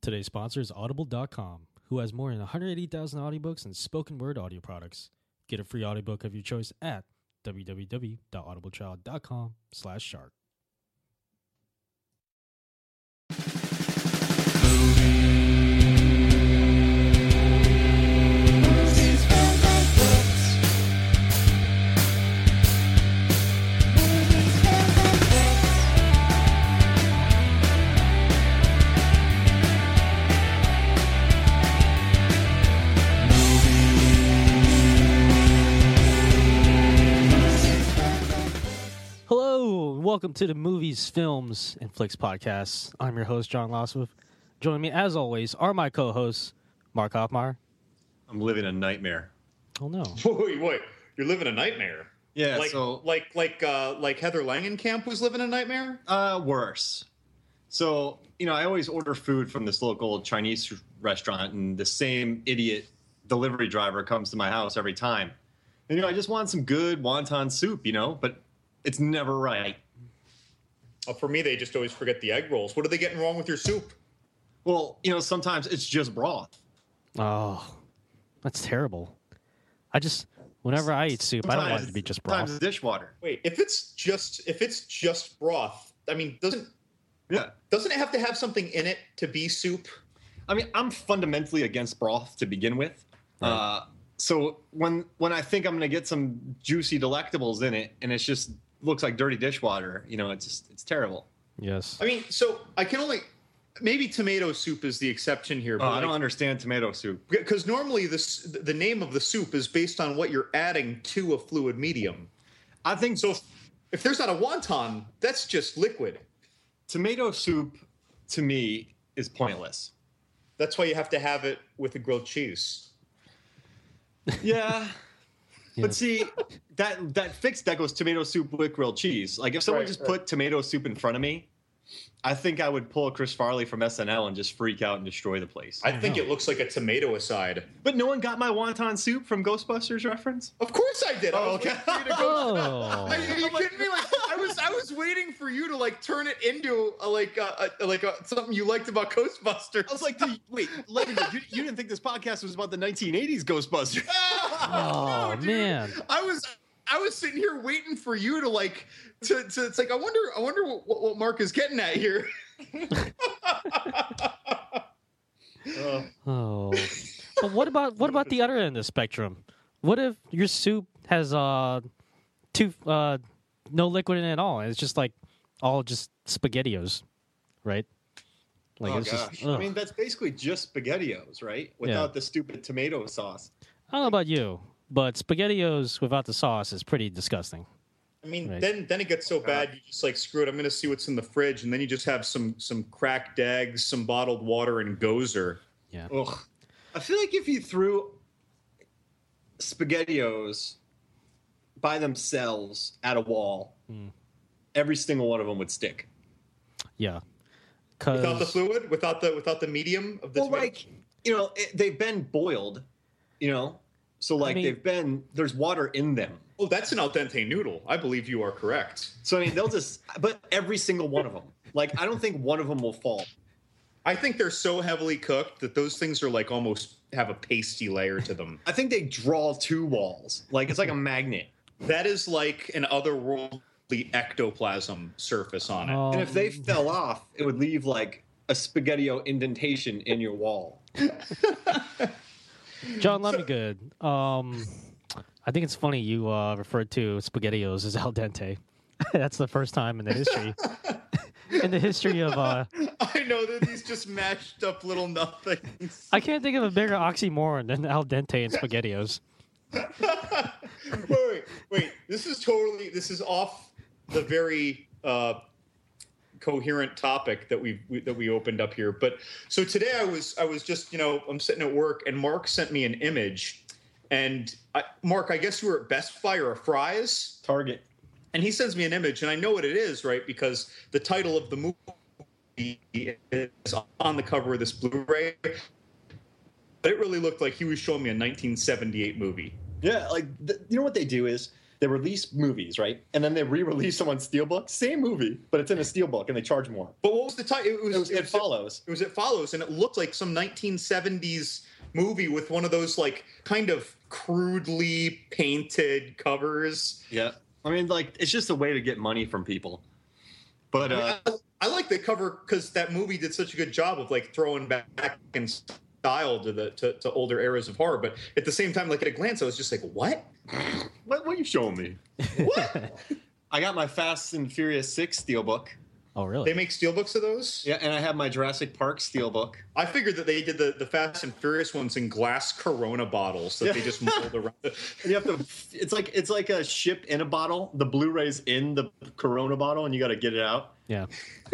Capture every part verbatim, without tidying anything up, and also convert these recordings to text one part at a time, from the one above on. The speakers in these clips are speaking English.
Today's sponsor is Audible dot com, who has more than one hundred eighty thousand audiobooks and spoken word audio products. Get a free audiobook of your choice at www.audibletrial.com slash shark. Welcome to the Movies, Films, and Flicks podcast. I'm your host, John Loswith. Joining me, as always, are my co-hosts, Mark Hoffmeyer. I'm living a nightmare. Oh, no. Wait, wait. You're living a nightmare? Yeah, like, so... Like like, uh, like Heather Langenkamp was living a nightmare? Uh, worse. So, you know, I always order food from this local Chinese restaurant, and the same idiot delivery driver comes to my house every time. And, you know, I just want some good wonton soup, you know, but it's never right. Uh, for me, they just always forget the egg rolls. What are they getting wrong with your soup? Well, you know, sometimes it's just broth. Oh, that's terrible. I just, whenever I eat soup, sometimes, I don't want it to be just broth. Sometimes it's dishwater. Wait, if it's just if it's just broth, I mean, doesn't yeah doesn't it have to have something in it to be soup? I mean, I'm fundamentally against broth to begin with. Right. Uh, so when when I think I'm going to get some juicy delectables in it, and it's just looks like dirty dishwater, you know, it's just, it's terrible. Yes. I mean, so I can only maybe tomato soup is the exception here. But oh, I like, don't understand tomato soup because normally this the name of the soup is based on what you're adding to a fluid medium. I think so. If, if there's not a wonton, that's just liquid. Tomato soup, to me, is pointless. That's why you have to have it with a grilled cheese. Yeah. Yeah. But see, that that fixed that goes tomato soup with grilled cheese. Like if someone right, just right. put tomato soup in front of me, I think I would pull a Chris Farley from S N L and just freak out and destroy the place. I, I think know. It looks like a tomato aside. But no one got my wonton soup from Ghostbusters reference? Of course I did. Oh, okay. I was oh. Are you kidding me? Like I was I was waiting for you to like turn it into a, like a, a, like a, something you liked about Ghostbusters. I was like, wait, Legend, you, you didn't think this podcast was about the nineteen eighties Ghostbusters? Oh, no, man. I was I was sitting here waiting for you to like to, to it's like I wonder I wonder what, what Mark is getting at here. uh. Oh, but what about what about the other end of the spectrum? What if your soup has uh two uh no liquid in it at all, and it's just like all just SpaghettiOs, right? Like oh it's gosh, just, I mean that's basically just SpaghettiOs, right? Without yeah. the stupid tomato sauce. I don't know about you, but SpaghettiOs without the sauce is pretty disgusting. I mean, right. then then it gets so bad you just like screw it. I'm going to see what's in the fridge, and then you just have some some cracked eggs, some bottled water, and Gozer. Yeah. Ugh. I feel like if you threw SpaghettiOs by themselves at a wall, mm. every single one of them would stick. Yeah. Without the fluid, without the without the medium of the. Well, tomato? like you know, it, they've been boiled, you know, so like I mean, they've been there's water in them. Oh, that's an al dente noodle. I believe you are correct. So I mean, they'll just, but every single one of them, like I don't think one of them will fall. I think they're so heavily cooked that those things are like almost have a pasty layer to them. I think they draw two walls, like it's like a magnet. That is like an otherworldly ectoplasm surface on it. Um, and if they fell off, it would leave like a SpaghettiO indentation in your wall. John Lemmegood, um, I think it's funny you uh, referred to SpaghettiOs as al dente. That's the first time in the history. in the history of... Uh, I know that these just mashed up little nothings. I can't think of a bigger oxymoron than al dente and SpaghettiOs. wait, wait, wait. This is totally... This is off the very... Uh, coherent topic that we, we that we opened up here. But so today I was I was just, you know, I'm sitting at work and Mark sent me an image. And I, Mark, I guess you were at Best Buy or a Fry's? Target. And he sends me an image, and I know what it is, right? Because the title of the movie is on the cover of this Blu-ray. But it really looked like he was showing me a nineteen seventy-eight movie. Yeah, like, the, you know what they do is they release movies, right? And then they re-release them on Steelbook. Same movie, but it's in a Steelbook, and they charge more. But what was the title? It was, It, was, it, it was follows. It was It Follows, and it looked like some nineteen seventies movie with one of those like kind of crudely painted covers. Yeah, I mean, like it's just a way to get money from people. But I, mean, uh, I, I like the cover because that movie did such a good job of like throwing back in style to the to, to older eras of horror. But at the same time, like at a glance, I was just like, what? what, what are you showing me? What? I got my Fast and Furious six Steelbook. Oh, really? They make steelbooks of those? Yeah, and I have my Jurassic Park Steelbook. I figured that they did the, the Fast and Furious ones in glass Corona bottles that Yeah. they just mold around. And you have to. It's like it's like a ship in a bottle. The Blu-ray's in the Corona bottle, and you got to get it out. Yeah.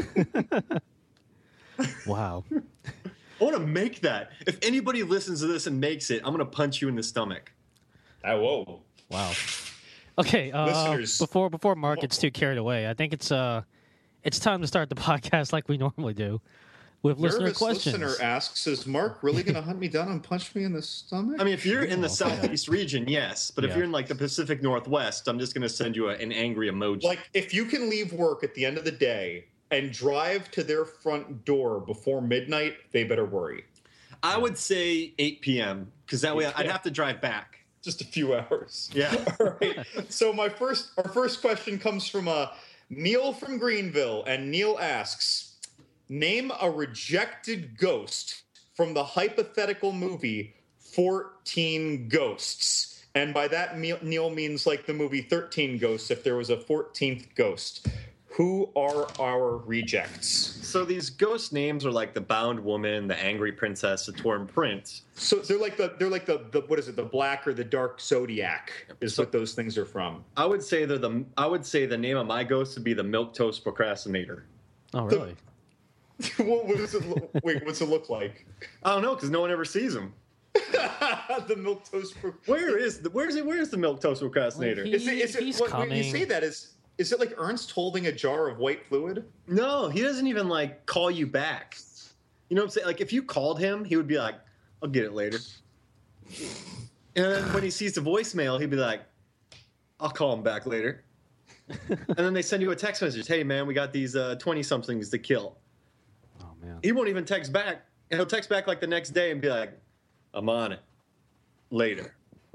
Wow. I want to make that. If anybody listens to this and makes it, I'm going to punch you in the stomach. Oh, whoa. Wow. Okay. Uh, Listeners. before before Mark gets too carried away, I think it's uh it's time to start the podcast like we normally do with listener Nervous questions. listener asks, is Mark really going to hunt me down and punch me in the stomach? I mean, if you're in the Oh, southeast region, yes. But if Yeah. you're in like the Pacific Northwest, I'm just going to send you a, an angry emoji. like, if you can leave work at the end of the day and drive to their front door before midnight, they better worry. I would say eight p.m. because that way I'd have to drive back. Just a few hours. Yeah. All right. So my first, our first question comes from uh, Neil from Greenville, and Neil asks, name a rejected ghost from the hypothetical movie fourteen Ghosts. And by that, Neil means like the movie thirteen Ghosts, if there was a fourteenth ghost. Who are our rejects? So these ghost names are like the Bound Woman, the Angry Princess, the Torn Prince. So they're like the they're like the, the what is it, the black or the dark zodiac is So- what those things are from. I would say they're the. I would say the name of my ghost would be the Milk Toast Procrastinator. Oh, really? what, what does it look, wait, what's it look like? I don't know because no one ever sees him. The milk toast. Pro- Where is the where's it? Where's the Milk Toast Procrastinator? Well, Is it? Is it? He's What, when you coming. say that, is is it like Ernst holding a jar of white fluid? No, he doesn't even like call you back. You know what I'm saying? Like if you called him, he would be like, "I'll get it later." And then when he sees the voicemail, he'd be like, "I'll call him back later." And then they send you a text message, "Hey man, we got these twenty somethings to kill." Oh, man. He won't even text back. He'll text back like the next day and be like, "I'm on it later."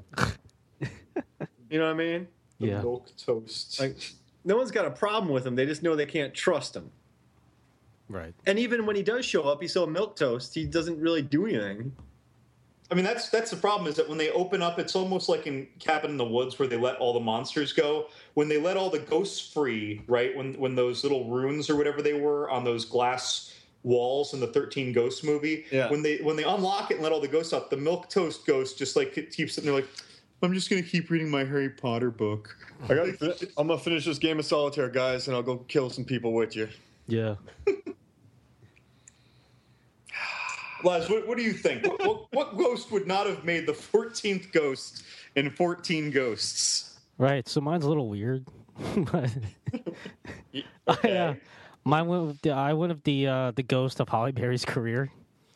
You know what I mean? The Yeah. milk toast. Like, no one's got a problem with him. They just know they can't trust him. Right. And even when he does show up, he's still a milk toast. He doesn't really do anything. I mean, that's that's the problem. Is that when they open up, it's almost like in Cabin in the Woods, where they let all the monsters go. When they let all the ghosts free, right? When when those little runes or whatever they were on those glass walls in the thirteen Ghosts movie, Yeah. when they when they unlock it and let all the ghosts out, the milk toast ghost just like keeps sitting there like, I'm just gonna keep reading my Harry Potter book. I got. I'm gonna finish this game of solitaire, guys, and I'll go kill some people with you. Yeah. Les, what, what do you think? What, what, what ghost would not have made the fourteenth ghost in fourteen Ghosts? Right. So mine's a little weird. But I, uh, mine went with the, I went with the uh, the ghost of Holly Berry's career.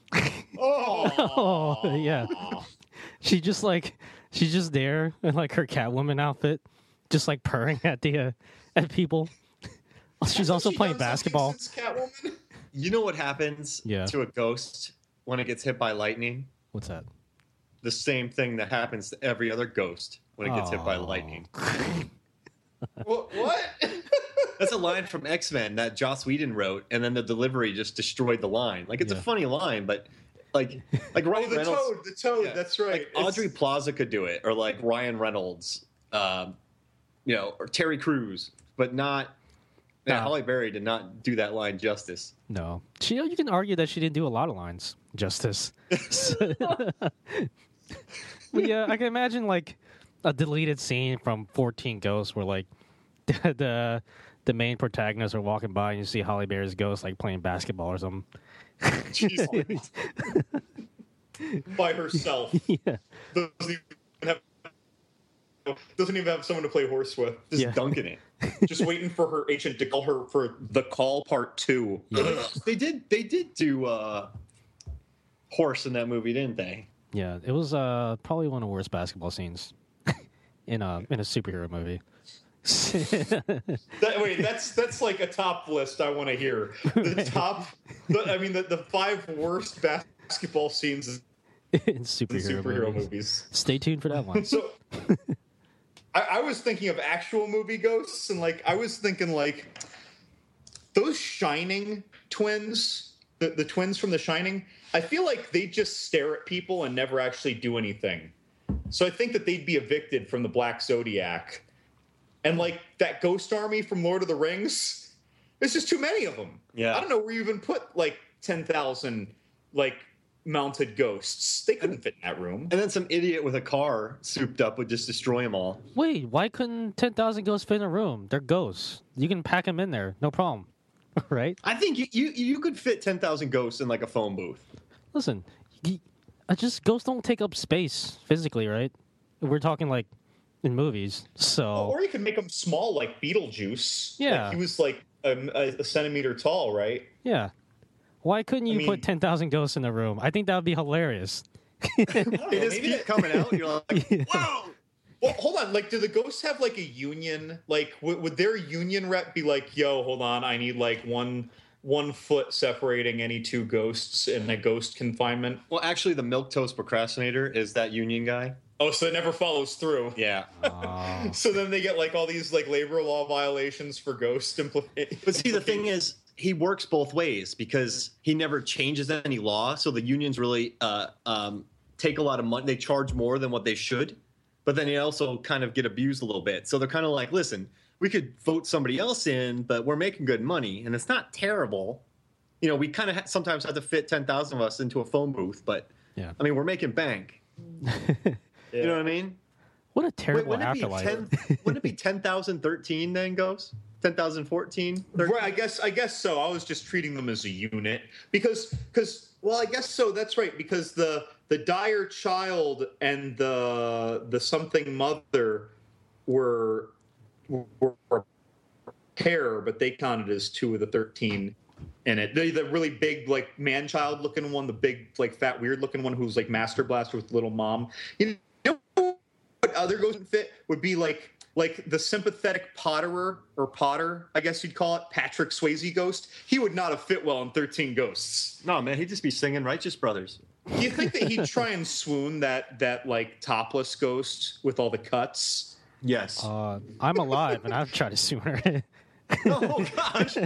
Oh, Oh, yeah. She just like she's just there in like her Catwoman outfit, just like purring at the uh, at people. She's also She playing done something basketball. since Catwoman? You know what happens Yeah. to a ghost when it gets hit by lightning? What's that? The same thing that happens to every other ghost when it gets hit by Oh. lightning. What? what? That's a line from X-Men that Joss Whedon wrote, and then the delivery just destroyed the line. Like it's Yeah. a funny line, but like like Oh, Ryan the Reynolds, toad. The toad. yeah. That's right. like Audrey Plaza could do it, or like Ryan Reynolds, um, you know, or Terry Crews, but not. Yeah, Nah. Holly Berry did not do that line justice. No, she. You can argue that she didn't do a lot of lines justice. But yeah, I can imagine like a deleted scene from fourteen Ghosts where like the the, the main protagonists are walking by and you see Holly Berry's ghost like playing basketball or something. Jeez. By herself. Yeah, Doesn't even have, doesn't even have someone to play horse with. Just Yeah. dunking it. Just waiting for her agent to call her for the call part two. They did. They did do uh, horse in that movie, didn't they? yeah. It was uh, probably one of the worst basketball scenes in a in a superhero movie. That, wait, that's that's like a top list I want to hear. The top, the, I mean, the, the five worst basketball scenes in superhero, in superhero movies. movies. Stay tuned for that one. So, I, I was thinking of actual movie ghosts, and like I was thinking like those Shining twins, the, the twins from The Shining. I feel like they just stare at people and never actually do anything. So I think that they'd be evicted from the Black Zodiac. And like that ghost army from Lord of the Rings, there's just too many of them. Yeah. I don't know where you even put like ten thousand like mounted ghosts. They couldn't fit in that room. And then some idiot with a car souped up would just destroy them all. Wait, why couldn't ten thousand ghosts fit in a room? They're ghosts. You can pack them in there, no problem. Right? I think you, you, you could fit ten thousand ghosts in like a phone booth. Listen, you, I just ghosts don't take up space physically, right? We're talking like in movies, so Or you could make them small, like Beetlejuice. Yeah. Like he was like a, a centimeter tall, right? yeah. Why couldn't you I mean- put ten thousand ghosts in a room? I think that would be hilarious. They just keep coming out. You're like, whoa! Well, hold on. Like, do the ghosts have like a union? Like, w- would their union rep be like, "Yo, hold on, I need like one one foot separating any two ghosts in a ghost confinement"? Well, actually, the milquetoast procrastinator is that union guy. Oh, so it never follows through. Yeah. Oh. So then they get like all these like labor law violations for ghost impl- But see, the thing is, he works both ways because he never changes any law. So the unions really uh, um, take a lot of money. They charge more than what they should. But then they also kind of get abused a little bit. So they're kind of like, listen, we could vote somebody else in, but we're making good money. And it's not terrible. You know, we kind of ha- sometimes have to fit ten thousand of us into a phone booth. But, Yeah. I mean, we're making bank. You know what I mean? What a terrible wouldn't it be afterlife. ten, wouldn't it be ten thousand thirteen then, goes? ten thousand fourteen? Right, I guess I guess so. I was just treating them as a unit because because well, I guess so. That's right because the the dire child and the the something mother were were a pair, but they counted as two of the thirteen in it. The, the really big like man child looking one, the big like fat weird looking one who's like Master Blaster with little mom. You know what other ghost fit would be like. Like the sympathetic potterer or Potter, I guess you'd call it, Patrick Swayze ghost. He would not have fit well in thirteen Ghosts. No, man, he'd just be singing Righteous Brothers. Do you think that he'd try and swoon that that like topless ghost with all the cuts? Yes. Uh, I'm alive, and I've tried to sue her. Oh, gosh.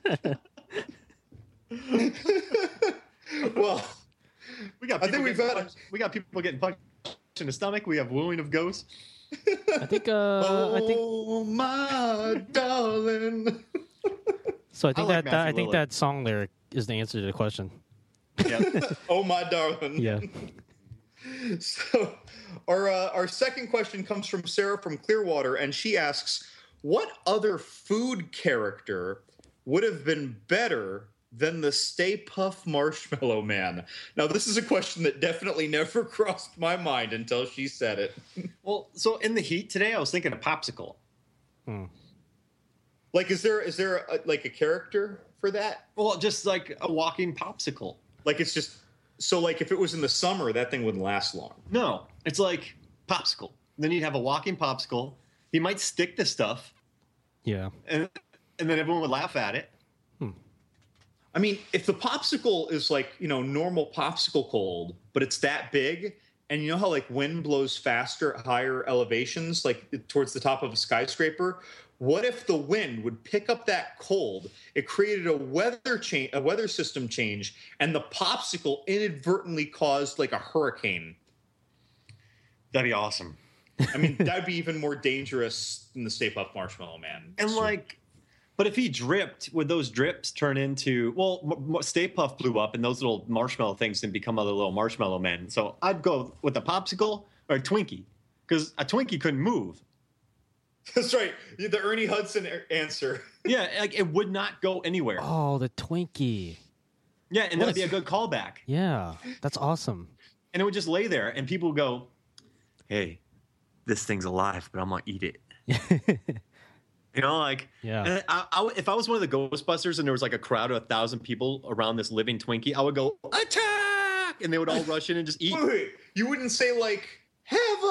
Well, We got I people think we've getting had a- punched- we got people getting punched in the stomach. We have wooing of ghosts. I think. Uh, I think. oh my darling. So I think I like that, that I Matthew think Lillard. that song lyric is the answer to the question. Yeah. Oh my darling. Yeah. So, our uh, our second question comes from Sarah from Clearwater, and she asks, "What other food character would have been better than the Stay Puft Marshmallow Man?" Now, this is a question that definitely never crossed my mind until she said it. Well, so in the heat today, I was thinking a popsicle. Like, is there is there a, like a character for that? Well, just like a walking popsicle. Like, it's just so like if it was in the summer, that thing wouldn't last long. No, it's like popsicle. Then you'd have a walking popsicle. He might stick to stuff, Yeah. and and then everyone would laugh at it. I mean, if the popsicle is like, you know, normal popsicle cold, but it's that big, and you know how like wind blows faster at higher elevations, like towards the top of a skyscraper, what if the wind would pick up that cold? It created a weather change, a weather system change, and the popsicle inadvertently caused like a hurricane. That'd be awesome. I mean, that'd be even more dangerous than the Stay Puft Marshmallow Man. And So- like, but if he dripped, would those drips turn into? Well, M- M- Stay Puft blew up, and those little marshmallow things didn't become other little marshmallow men. So I'd go with a popsicle or a Twinkie, because a Twinkie couldn't move. That's right, the Ernie Hudson a- answer. Yeah, like it would not go anywhere. Oh, the Twinkie. Yeah, and that'd be a good callback. Yeah, that's awesome. And it would just lay there, and people would go, "Hey, this thing's alive, but I'm gonna eat it." You know, like, Yeah. and I, I, if I was one of the Ghostbusters and there was like a crowd of a thousand people around this living Twinkie, I would go, "Attack!" And they would all rush in and just eat. Wait, wait, you wouldn't say like have a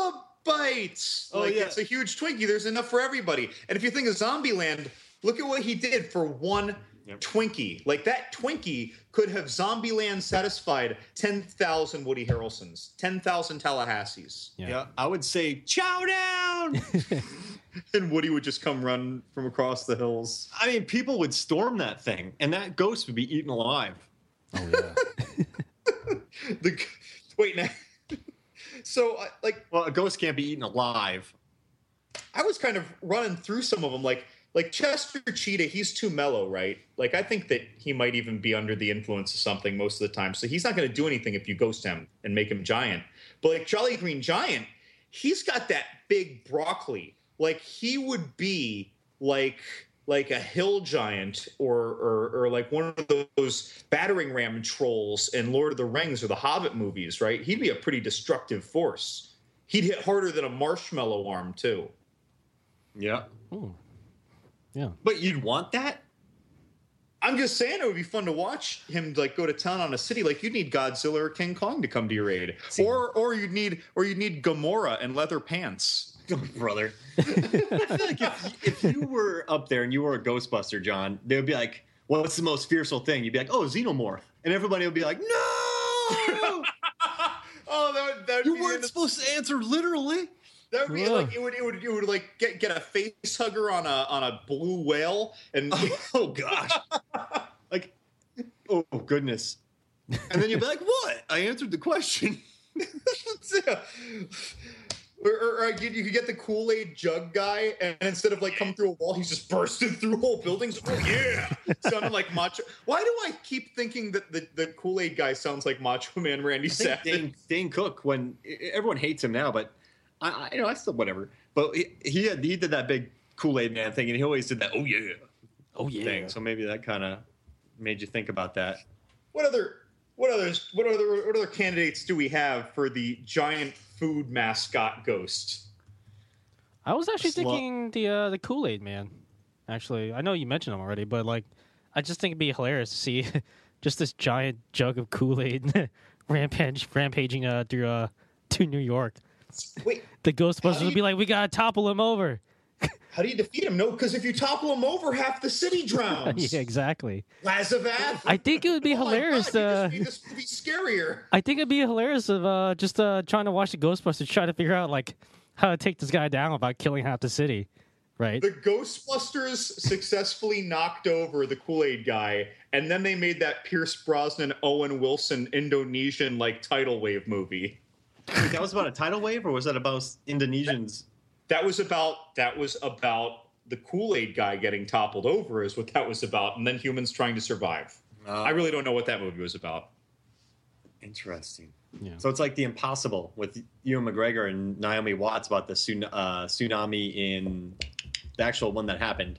bites. Oh, like yeah. it's a huge Twinkie. There's enough for everybody. And if you think of Zombieland, look at what he did for one yep. Twinkie. Like that Twinkie could have Zombieland satisfied ten thousand Woody Harrelsons, ten thousand Tallahassees. Yeah. yeah, I would say chow down. And Woody would just come run from across the hills. I mean, people would storm that thing, and that ghost would be eaten alive. Oh yeah. the wait now. So uh, like, well, a ghost can't be eaten alive. I was kind of running through some of them, like like Chester Cheetah. He's too mellow, right? Like I think that he might even be under the influence of something most of the time. So he's not going to do anything if you ghost him and make him giant. But like Jolly Green Giant, he's got that big broccoli. Like he would be like like a hill giant or, or or like one of those battering ram trolls in Lord of the Rings or the Hobbit movies, right? He'd be a pretty destructive force. He'd hit harder than a marshmallow arm too. Yeah. Ooh. Yeah. But you'd want that? I'm just saying it would be fun to watch him like go to town on a city. Like you'd need Godzilla or King Kong to come to your aid. See. Or or you'd need or you'd need Gamora and leather pants. Oh, brother. I feel like if, if you were up there and you were a Ghostbuster, John, they would be like, well, what's the most fearsome thing? You'd be like, oh, Xenomorph. And everybody would be like, no! Oh, that would, that would You be weren't supposed to answer literally. That would be Whoa. like it would it would it would like get get a face hugger on a on a blue whale and oh gosh. Like oh goodness. And then you'd be like, what? I answered the question. Or, or, or you, you could get the Kool-Aid jug guy, and instead of like coming through a wall, he's just bursting through whole buildings. Oh yeah, sounding like Macho. Why do I keep thinking that the, the Kool-Aid guy sounds like Macho Man Randy Savage? Dane, Dane Cook, when everyone hates him now, but I, I you know I still whatever. But he he, had, he did that big Kool-Aid Man thing, and he always did that. Oh yeah, oh yeah. Thing. So maybe that kind of made you think about that. What other what others what other what other candidates do we have for the giant food mascot ghost? I was actually Slu- thinking the uh, the Kool-Aid Man. Actually, I know you mentioned him already, but like, I just think it'd be hilarious to see just this giant jug of Kool-Aid rampage rampaging uh, through uh, to New York. Wait, the Ghostbusters you, would be like, "We gotta topple him over." How do you defeat him? No, because if you topple him over, half the city drowns. Yeah, exactly. Lazavath. I think it would be oh hilarious. My God, uh, you just made this movie scarier. I think it'd be hilarious of uh, just uh, trying to watch the Ghostbusters try to figure out like how to take this guy down without killing half the city, right? The Ghostbusters successfully knocked over the Kool-Aid guy, and then they made that Pierce Brosnan, Owen Wilson Indonesian like tidal wave movie. Wait, that was about a tidal wave, or was that about Indonesians? That was about that was about the Kool-Aid guy getting toppled over is what that was about, and then humans trying to survive. Uh, I really don't know what that movie was about. Interesting. Yeah. So it's like The Impossible with Ewan McGregor and Naomi Watts about the tsun- uh, tsunami in the actual one that happened.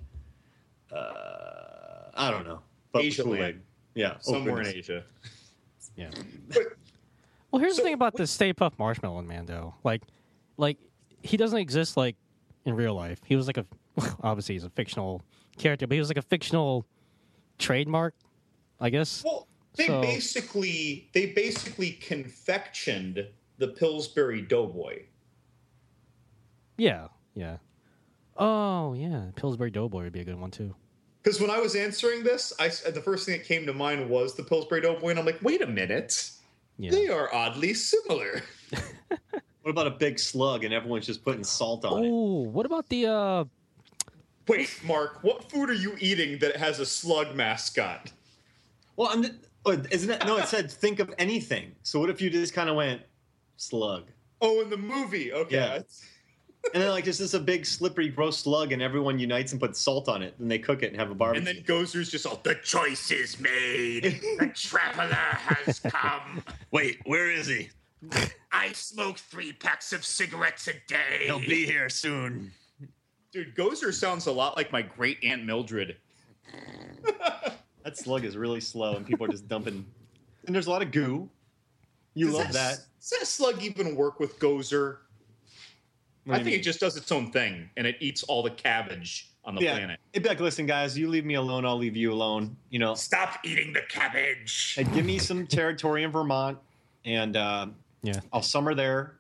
Uh, I don't know. But Asia Kool-Aid. land. Yeah. Somewhere oh, in Asia. Yeah. But, Well, here's So, the thing about what- the Stay Puft Marshmallow Man, though. Like, like he doesn't exist like in real life. He was like a obviously he's a fictional character, but he was like a fictional trademark, I guess. well, they So- basically they basically confectioned the Pillsbury Doughboy. Yeah, yeah. Oh, yeah. Pillsbury Doughboy would be a good one too. Because when I was answering this, I, the first thing that came to mind was the Pillsbury Doughboy, and I'm like, wait a minute. Yeah. They are oddly similar. What about a big slug and everyone's just putting salt on it? Oh, what about the uh Wait, Mark, what food are you eating that has a slug mascot? Well, I'm, oh, isn't it? No, it said think of anything. So what if you just kind of went slug? Oh, in the movie. Okay. Yeah. And then like, this is a big slippery gross slug and everyone unites and puts salt on it and they cook it and have a barbecue. And then Gozer's just all, the choice is made. The traveler has come. Wait, where is he? I smoke three packs of cigarettes a day. He'll be here soon. Dude, Gozer sounds a lot like my great Aunt Mildred. That slug is really slow and people are just dumping. And there's a lot of goo. You Does love that. Does that slug even work with Gozer? What do I you think mean? it just does its own thing, and it eats all the cabbage on the Yeah. planet. It'd be like, listen, guys, you leave me alone, I'll leave you alone. You know, Stop eating the cabbage. and give me some territory in Vermont, and uh, yeah. I'll summer there,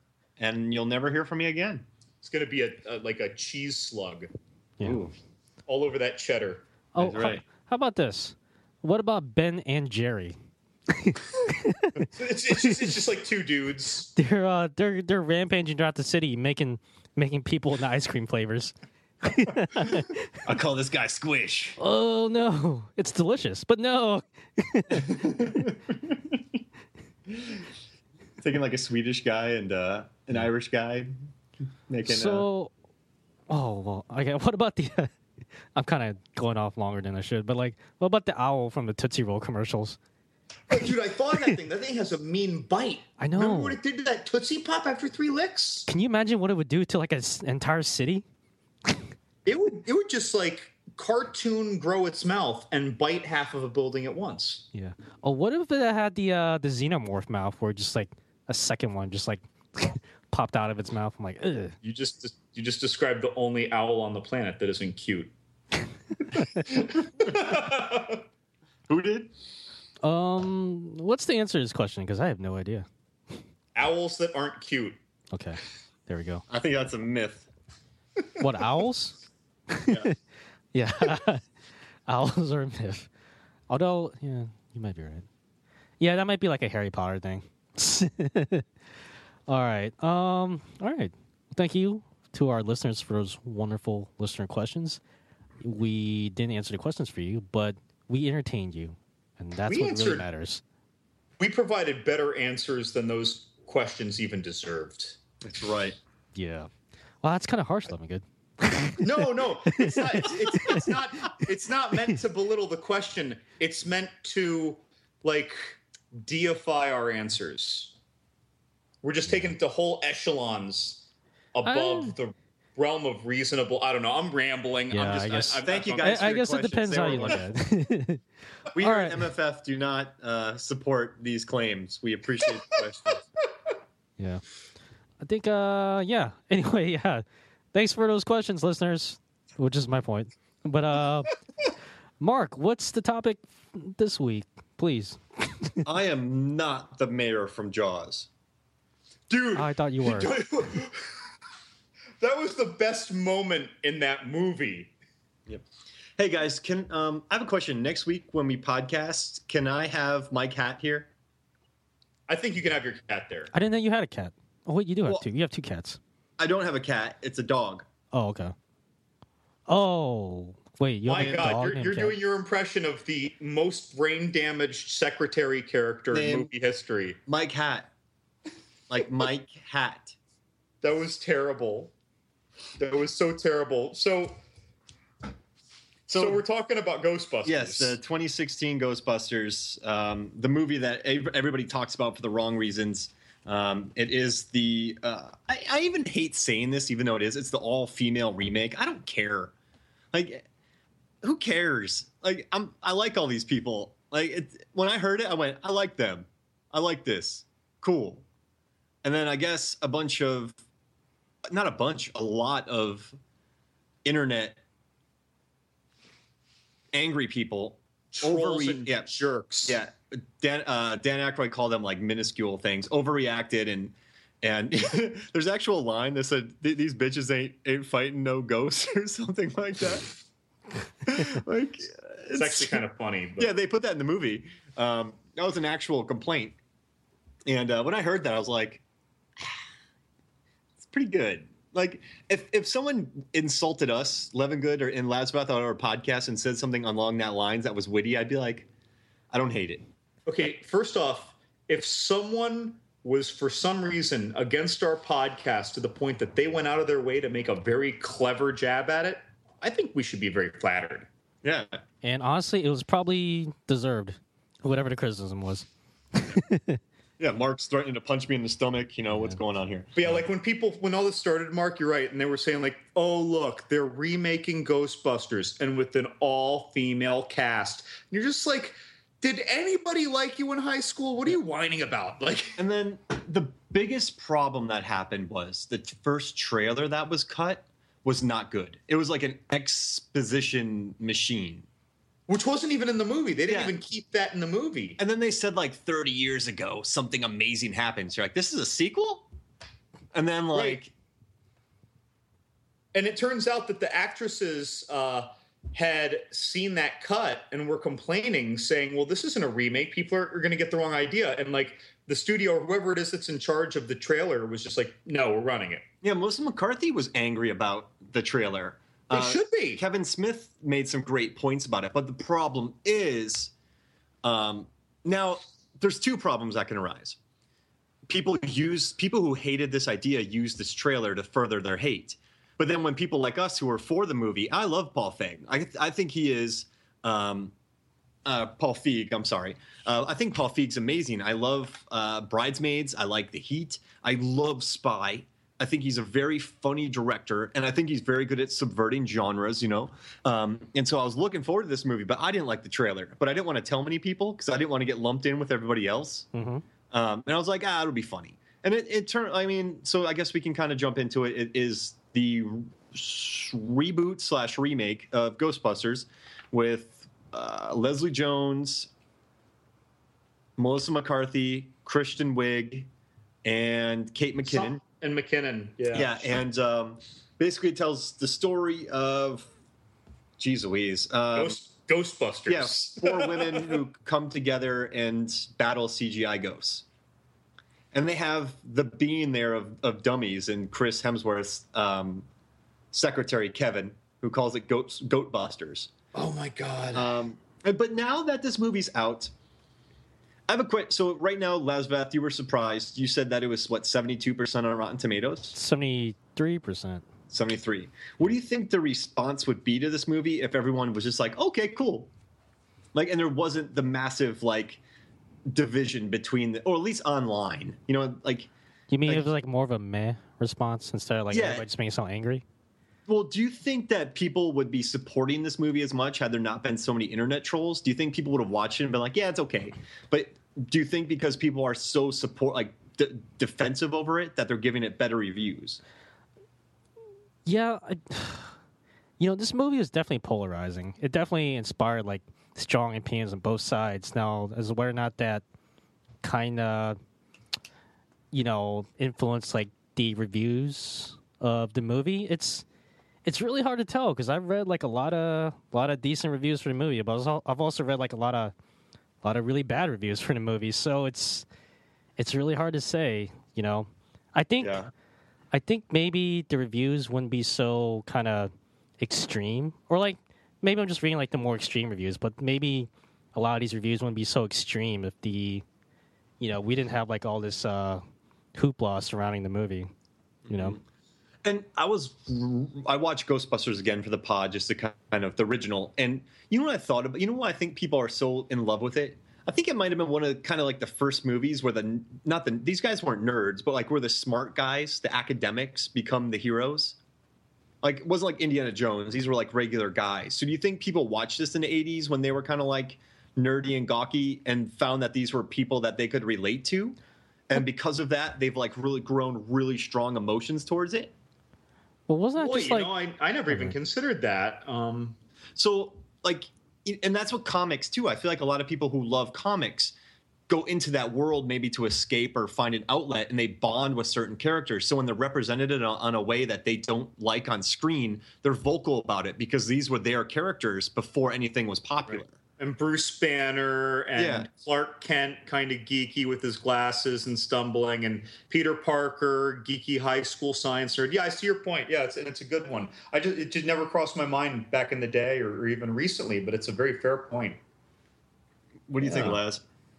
and you'll never hear from me again. It's going to be a, a like a cheese slug. Yeah. Ooh. All over that cheddar. Oh, That's right. how, how about this? What about Ben and Jerry? it's, it's, just, it's just like two dudes. They're uh, they're they're rampaging throughout the city, making making people into ice cream flavors. I call this guy Squish. Oh no, it's delicious, but no. Taking like a Swedish guy and uh, an Irish guy, making. So, oh well. Okay, what about the? Uh, I'm kind of going off longer than I should, but like, what about the owl from the Tootsie Roll commercials? Oh, dude, I thought of that thing. That thing has a mean bite. I know. Remember what it did to that Tootsie Pop after three licks? Can you imagine what it would do to like an entire city? It would. It would just like cartoon grow its mouth and bite half of a building at once. Yeah. Oh, what if it had the uh, the xenomorph mouth, where just like a second one just like popped out of its mouth? I'm like, ugh. You just you just described the only owl on the planet that isn't cute. Who did? Um, what's the answer to this question? Because I have no idea. Owls that aren't cute. Okay, there we go. I think that's a myth. What, owls? Yeah. Yeah, owls are a myth. Although, yeah, you might be right. Yeah, that might be like a Harry Potter thing. All right. Um. All right. Thank you to our listeners for those wonderful listener questions. We didn't answer the questions for you, but we entertained you, and that's We what answered- really matters. We provided better answers than those questions even deserved. That's right. Yeah. Well, that's kind of harsh, Lemon Good. No, no, it's not. It's, it's, it's not. It's not meant to belittle the question. It's meant to like deify our answers. We're just taking it to whole echelons above Uh, the realm of reasonable. I don't know. I'm rambling. Yeah, I'm just, I guess- I, I'm Thank you, not- guys. I, I for your guess it questions. depends They how were you look wonderful. at it. We All here right. at M F F do not uh, support these claims. We appreciate the questions. Yeah. I think, uh, yeah. Anyway, yeah. Thanks for those questions, listeners, which is my point. But, uh, Mark, what's the topic this week, please? I am not the mayor from Jaws. dude. I thought you were. That was the best moment in that movie. Yep. Hey guys, can um, I have a question? Next week when we podcast, can I have my cat here? I think you can have your cat there. I didn't know you had a cat. Oh, wait, you do have Well- two. You have two cats. I don't have a cat. It's a dog. Oh, okay. Oh, wait, you My have a God, dog you're, named you're Cat? doing your impression of the most brain damaged secretary character Name- in movie history. Mike Hat. Like Mike Hat. That was terrible. That was so terrible. So, so, So- we're talking about Ghostbusters. Yes, the twenty sixteen Ghostbusters, um, the movie that ev- everybody talks about for the wrong reasons. Um, it is the. Uh, I, I even hate saying this, even though it is. It's the all-female remake. I don't care. Like, who cares? Like, I'm. I like all these people. Like, it, when I heard it, I went, I like them. I like this. Cool. And then I guess a bunch of, not a bunch, a lot of internet angry people Trolls overre- and yeah, jerks. yeah. Dan uh, Dan Aykroyd called them like minuscule things, overreacted, and and there's actual line that said these bitches ain't ain't fighting no ghosts or something like that. Like it's, It's actually kind of funny. But yeah, they put that in the movie. Um, that was an actual complaint, and uh, when I heard that, I was like, it's pretty good. Like if if someone insulted us, Levingood or in Labsmouth on our podcast and said something along that lines that was witty, I'd be like, I don't hate it. Okay, first off, if someone was for some reason against our podcast to the point that they went out of their way to make a very clever jab at it, I think we should be very flattered. Yeah. And honestly, it was probably deserved, whatever the criticism was. Yeah, Mark's threatening to punch me in the stomach. You know, what's going on here? But yeah, like when people, when all this started, Mark, you're right. And they were saying like, oh, look, they're remaking Ghostbusters and with an all-female cast. And you're just like, did anybody like you in high school? What are you whining about? Like, And then the biggest problem that happened was the t- first trailer that was cut was not good. It was like an exposition machine. which wasn't even in the movie. They didn't Yeah. even keep that in the movie. And then they said like thirty years ago, something amazing happened. So you're like, this is a sequel? And then like, Right. And it turns out that the actresses uh, had seen that cut and were complaining, saying, well, this isn't a remake. People are, are going to get the wrong idea. And like the studio or whoever it is that's in charge of the trailer was just like, no, we're running it. yeah, Melissa McCarthy was angry about the trailer. They Uh, should be. Kevin Smith made some great points about it, but the problem is, um, now there's two problems that can arise. People use people who hated this idea use this trailer to further their hate. But then when people like us who are for the movie, I love Paul Feig. I, I think he is um, uh, Paul Feig. I'm sorry. Uh, I think Paul Feig's amazing. I love uh, Bridesmaids. I like The Heat. I love Spy. I think he's a very funny director, and I think he's very good at subverting genres, you know? Um, and so I was looking forward to this movie, but I didn't like the trailer. But I didn't want to tell many people because I didn't want to get lumped in with everybody else. Mm-hmm. Um, and I was like, ah, it'll be funny. And it, it turned, I mean, so I guess we can kind of jump into it. It is the reboot slash remake of Ghostbusters with uh, Leslie Jones, Melissa McCarthy, Kristen Wiig, and Kate McKinnon. Some- and McKinnon, yeah. Yeah, and um, basically it tells the story of, geez Louise. Um, Ghost, Ghostbusters. Yes, four women who come together and battle C G I ghosts. And they have the being there of, of dummies and Chris Hemsworth's um, secretary, Kevin, who calls it Goat, Goatbusters. Oh, my God. Um, but now that this movie's out, I have a quick. So right now, Lasveth, you were surprised. You said that it was, what, seventy-two percent on Rotten Tomatoes? seventy-three percent. seventy-three. What do you think the response would be to this movie if everyone was just like, okay, cool? Like, and there wasn't the massive, like, division between the, or at least online, you know, like, You mean like, it was like more of a meh response instead of like Yeah. everybody just being so angry? well, do you think that people would be supporting this movie as much had there not been so many internet trolls? Do you think people would have watched it and been like, yeah, it's okay? But do you think because people are so support, like, d- defensive over it that they're giving it better reviews? Yeah, I, you know, this movie is definitely polarizing. It definitely inspired like strong opinions on both sides. Now, as whether or not that kind of, you know, influenced like the reviews of the movie, it's it's really hard to tell because I've read like a lot of a lot of decent reviews for the movie, but I've also read like a lot of a lot of really bad reviews for the movie. So it's it's really hard to say. You know, I think. Yeah. I think maybe the reviews wouldn't be so kind of extreme, or like maybe I'm just reading like the more extreme reviews, but maybe a lot of these reviews wouldn't be so extreme if the, you know, we didn't have like all this uh, hoopla surrounding the movie, you know. And I was, I watched Ghostbusters again for the pod, just to kind of the original. And you know what I thought about? You know why I think people are so in love with it? I think it might have been one of kind of like the first movies where the not the these guys weren't nerds, but like where the smart guys, the academics, become the heroes. Like it wasn't like Indiana Jones; these were like regular guys. So do you think people watched this in the eighties when they were kind of like nerdy and gawky, and found that these were people that they could relate to, and because of that, they've like really grown really strong emotions towards it? Well, wasn't that Boy, just you like know, I, I never even considered that. Um, So, like, and that's what comics too. I feel like a lot of people who love comics go into that world maybe to escape or find an outlet, and they bond with certain characters. So when they're represented in a, on a way that they don't like on screen, they're vocal about it because these were their characters before anything was popular. Right. And Bruce Banner and Yeah. Clark Kent, kind of geeky with his glasses and stumbling, and Peter Parker, geeky high school science nerd. Yeah, I see your point. Yeah, it's, and it's a good one. I just it just never crossed my mind back in the day or, or even recently, but it's a very fair point. What do you think, Yeah. Les?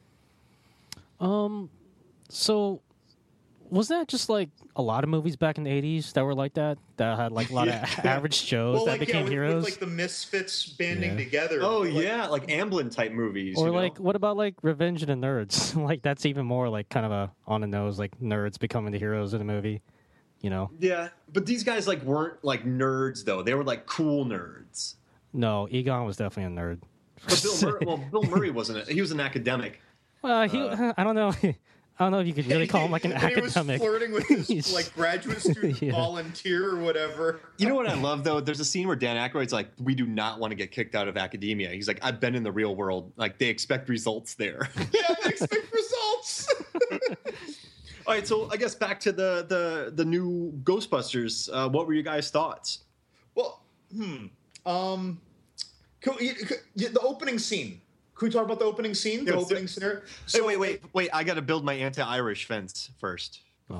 um, so was that just like a lot of movies back in the eighties that were like that that had like a lot Yeah. of average Joes Well, that like yeah, became with, heroes? with like the Misfits banding Yeah. together. Oh Like, yeah, like Amblin type movies. Or you know? like, what about like Revenge of the Nerds? Like, that's even more like kind of a on the nose, like nerds becoming the heroes of the movie. You know? yeah, but these guys like weren't like nerds though. They were like cool nerds. No, Egon was definitely a nerd. But Bill Murray, well, Bill Murray wasn't. A, he was an academic. Well, he, Uh, I don't know. I don't know if you could really call him like an and academic. He was flirting with his He's- like graduate student Yeah. volunteer or whatever. You know what I love though? There's a scene where Dan Aykroyd's like, "We do not want to get kicked out of academia." He's like, "I've been in the real world. Like they expect results there." Yeah, they expect results. All right, so I guess back to the the the new Ghostbusters. Uh, what were your guys' thoughts? Well, hmm. Um, can we- the opening scene. Can we talk about the opening scene? The Yes, opening yes. scenario? Hey, wait, wait, wait! I got to build my anti-Irish fence first. Oh.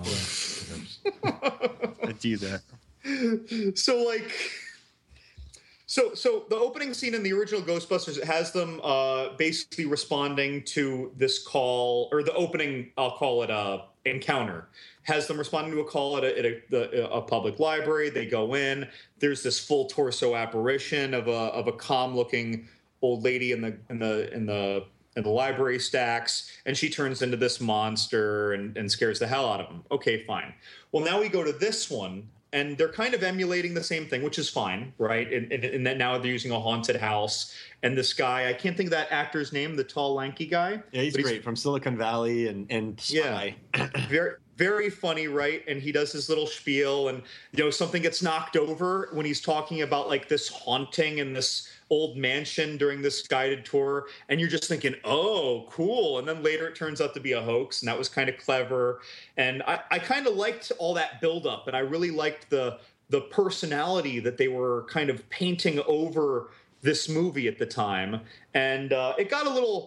I do that. So like so so the opening scene in the original Ghostbusters, it has them uh basically responding to this call, or the opening, I'll call it a encounter, has them responding to a call at a, at a, the, a public library. They go in, there's this full torso apparition of a of a calm looking old lady in the in the in the in the library stacks, and she turns into this monster and, and scares the hell out of them. Okay, fine. Well, now we go to this one, and they're kind of emulating the same thing, which is fine, right? And, and, and then now they're using a haunted house, and this guy, I can't think of that actor's name, the tall, lanky guy. Yeah, he's but great from Silicon Valley and and Spy. Yeah, very very funny, right? And he does his little spiel, and you know something gets knocked over when he's talking about like this haunting in this old mansion during this guided tour, and you're just thinking, oh, cool. And then later it turns out to be a hoax, and that was kind of clever. And I, I kind of liked all that buildup, and I really liked the the personality that they were kind of painting over this movie at the time. And uh, it got a little.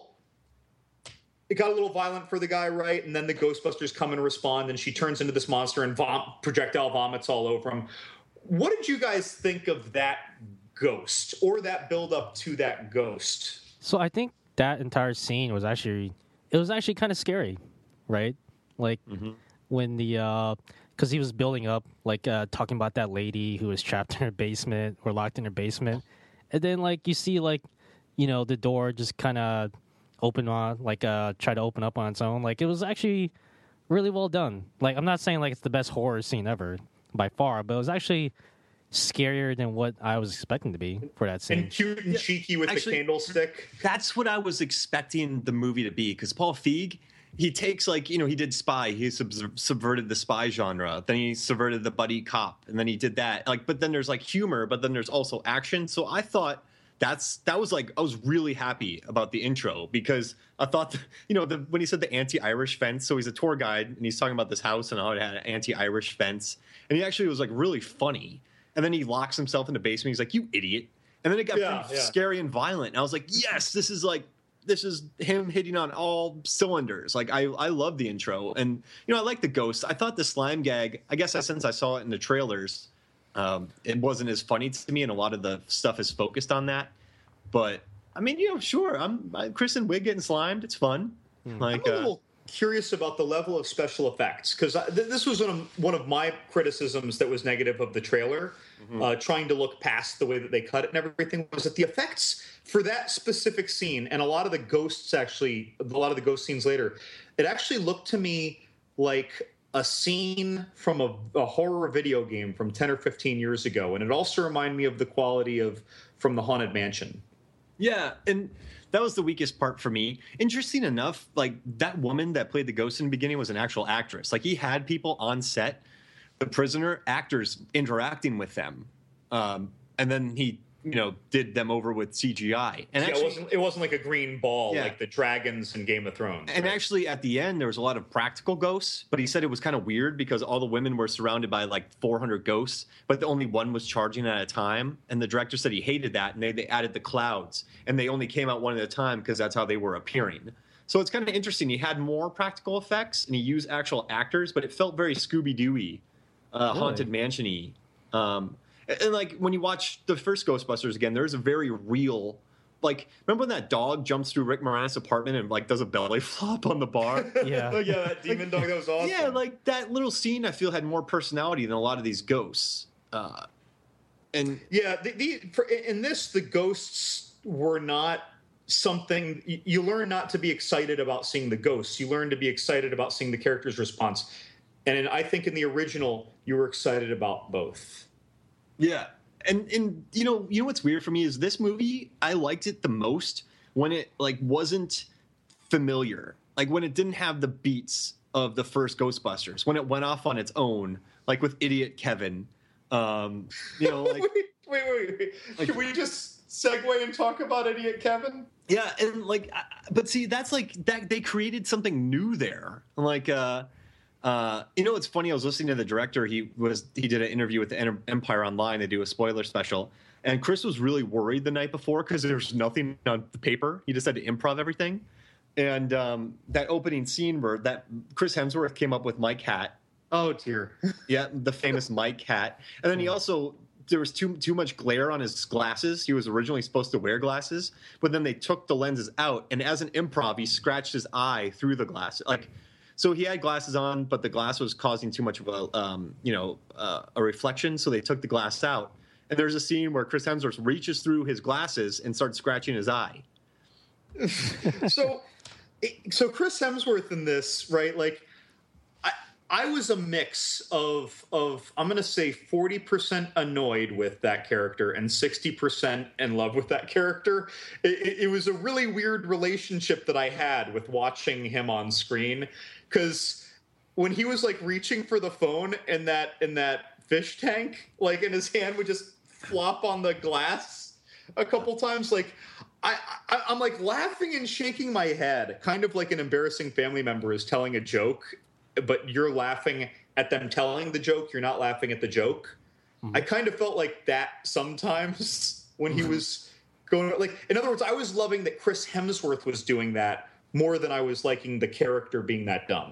It got a little violent for the guy, right? And then the Ghostbusters come and respond, and she turns into this monster and vom- projectile vomits all over him. What did you guys think of that ghost, or that build up to that ghost? So I think that entire scene was actually it was actually kind of scary, right? Like Mm-hmm. when the uh because he was building up, like uh talking about that lady who was trapped in her basement or locked in her basement, and then like you see like you know the door just kind of open on like uh try to open up on its own. Like it was actually really well done. Like I'm not saying like it's the best horror scene ever by far, but it was actually scarier than what I was expecting to be for that scene. And cute and Yeah, cheeky with actually- the candlestick. That's what I was expecting the movie to be, because Paul Feig, he takes like, you know, he did Spy, he sub- subverted the spy genre, then he subverted the buddy cop, and then he did that. Like, but then there's like humor, but then there's also action. So I thought that's that was like I was really happy about the intro, because I thought, that, you know, the, when he said the anti-Irish fence, so he's a tour guide and he's talking about this house and how it had an anti-Irish fence, and he actually was like really funny. And then he locks himself in the basement. He's like, "You idiot!" And then it got Yeah, pretty yeah. scary and violent. And I was like, "Yes, this is like this is him hitting on all cylinders." Like I, I love the intro, and you know, I like the ghost. I thought the slime gag. I guess I, since I saw it in the trailers, um, it wasn't as funny to me, and a lot of the stuff is focused on that. But I mean, you know, sure, I'm, I'm Kristen Wiig getting slimed. It's fun. Like, I'm a uh, little curious about the level of special effects, because th- this was one of, one of my criticisms that was negative of the trailer, Mm-hmm. uh, trying to look past the way that they cut it and everything, was that the effects for that specific scene, and a lot of the ghosts actually, a lot of the ghost scenes later, it actually looked to me like a scene from a, a horror video game from ten or fifteen years ago. And it also reminded me of the quality of from the Haunted Mansion. Yeah, and that was the weakest part for me. Interesting enough, like that woman that played the ghost in the beginning was an actual actress. Like he had people on set, the prisoner actors interacting with them, um, and then he, you know, did them over with C G I. And Yeah, actually, it wasn't it wasn't like a green ball Yeah. like the dragons in Game of Thrones. and right? actually at the end there was a lot of practical ghosts, but he said it was kind of weird because all the women were surrounded by like four hundred ghosts, but the only one was charging at a time. And the director said he hated that, and they, they added the clouds, and they only came out one at a time because that's how they were appearing. So it's kind of interesting. He had more practical effects and he used actual actors, but it felt very Scooby-Doo-y, uh, Really? Haunted Mansion-y. Um, and, and like when you watch the first Ghostbusters again, there's a very real, like, remember when that dog jumps through Rick Moranis' apartment and like does a belly flop on the bar? Yeah. Oh, yeah, that demon dog, that was awesome. Yeah, like that little scene I feel had more personality than a lot of these ghosts. Uh, and Yeah, the, the for, in this, the ghosts were not something you, you learn not to be excited about seeing the ghosts. You learn to be excited about seeing the character's response. And in, I think in the original, you were excited about both. yeah, and and you know you know what's weird for me is this movie I liked it the most when it like wasn't familiar, like when it didn't have the beats of the first Ghostbusters, when it went off on its own, like with Idiot Kevin. Um, you know, like. wait, wait, wait, wait. Like- Can we just segue and talk about Idiot Kevin? Yeah, and like, I- but see, that's like that they created something new there. Like, uh, Uh, you know, it's funny. I was listening to the director. He was he did an interview with the Empire Online. They do a spoiler special, and Chris was really worried the night before because there's nothing on the paper. He just had to improv everything. And um, that opening scene where that Chris Hemsworth came up with Mike hat. Oh dear. Yeah, the famous Mike hat. And then he also there was too too much glare on his glasses. He was originally supposed to wear glasses, but then they took the lenses out, and as an improv, he scratched his eye through the glass. Like, so he had glasses on, but the glass was causing too much of a um, you know uh, a reflection, so they took the glass out. And there's a scene where Chris Hemsworth reaches through his glasses and starts scratching his eye. so. So Chris Hemsworth in this, right? Like, I I was a mix of of I'm going to say forty percent annoyed with that character and sixty percent in love with that character. It, it, it was a really weird relationship that I had with watching him on screen, because when he was like reaching for the phone in that in that fish tank, like, and his hand would just flop on the glass a couple times, like. I, I, I'm like laughing and shaking my head, kind of like an embarrassing family member is telling a joke, but you're laughing at them telling the joke. You're not laughing at the joke. Mm-hmm. I kind of felt like that sometimes when he was going, like, in other words, I was loving that Chris Hemsworth was doing that more than I was liking the character being that dumb.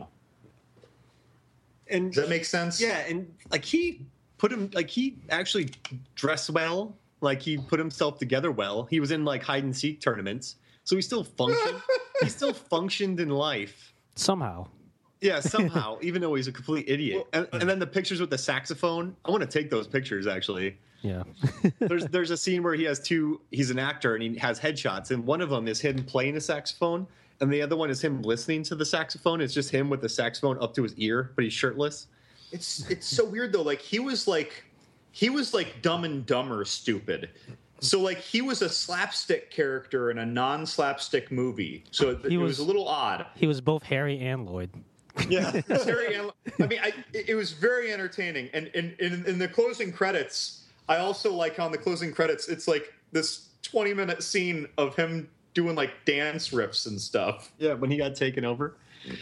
And does that make sense? Yeah. And like he put him, like he actually dressed well. Like, he put himself together well. He was in, like, hide-and-seek tournaments. So he still functioned. he still functioned in life. Somehow. Yeah, somehow, even though he's a complete idiot. And, and then the pictures with the saxophone. I want to take those pictures, actually. Yeah. there's there's a scene where he has two... He's an actor, and he has headshots. And one of them is him playing a saxophone. And the other one is him listening to the saxophone. It's just him with the saxophone up to his ear, but he's shirtless. It's It's so weird, though. Like, he was, like... He was like Dumb and Dumber stupid. So like he was a slapstick character in a non-slapstick movie. So it, it was, was a little odd. He was both Harry and Lloyd. Yeah. Harry and, I mean, I, it was very entertaining. And in, in, in the closing credits, I also like on the closing credits, it's like this twenty minute scene of him doing like dance riffs and stuff. Yeah, when he got taken over.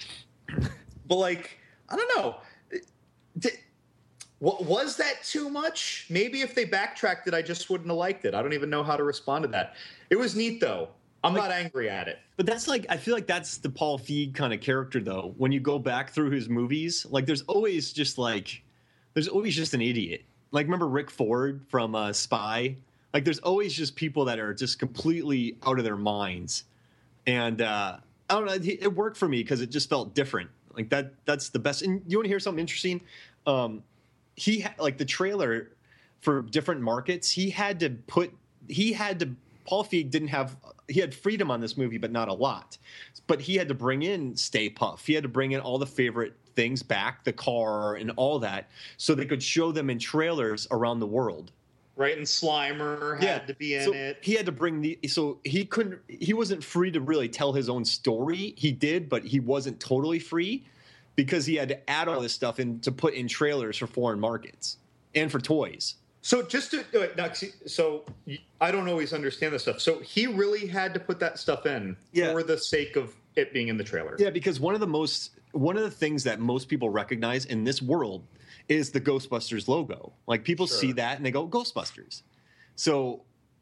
But like, I don't know. Did, What, was that too much? Maybe if they backtracked it, I just wouldn't have liked it. I don't even know how to respond to that. It was neat, though. I'm like, not angry at it. But that's like, I feel like that's the Paul Feig kind of character, though. When you go back through his movies, like there's always just like, there's always just an idiot. Like, remember Rick Ford from uh, Spy? Like, there's always just people that are just completely out of their minds. And uh, I don't know, it, it worked for me because it just felt different. Like, that. that's the best. And you want to hear something interesting? Um, He had, like the trailer for different markets. He had to put. He had to. Paul Feig didn't have. He had freedom on this movie, but not a lot. But he had to bring in Stay Puft. He had to bring in all the favorite things back, the car and all that, so they could show them in trailers around the world. Right, and Slimer had yeah. to be in so it. He had to bring the. So he couldn't. He wasn't free to really tell his own story. He did, but he wasn't totally free. Because he had to add all this stuff in to put in trailers for foreign markets and for toys. So just to now, so I don't always understand this stuff. So he really had to put that stuff in yeah. for the sake of it being in the trailer. Yeah, because one of the most one of the things that most people recognize in this world is the Ghostbusters logo. Like people sure. see that and they go Ghostbusters. So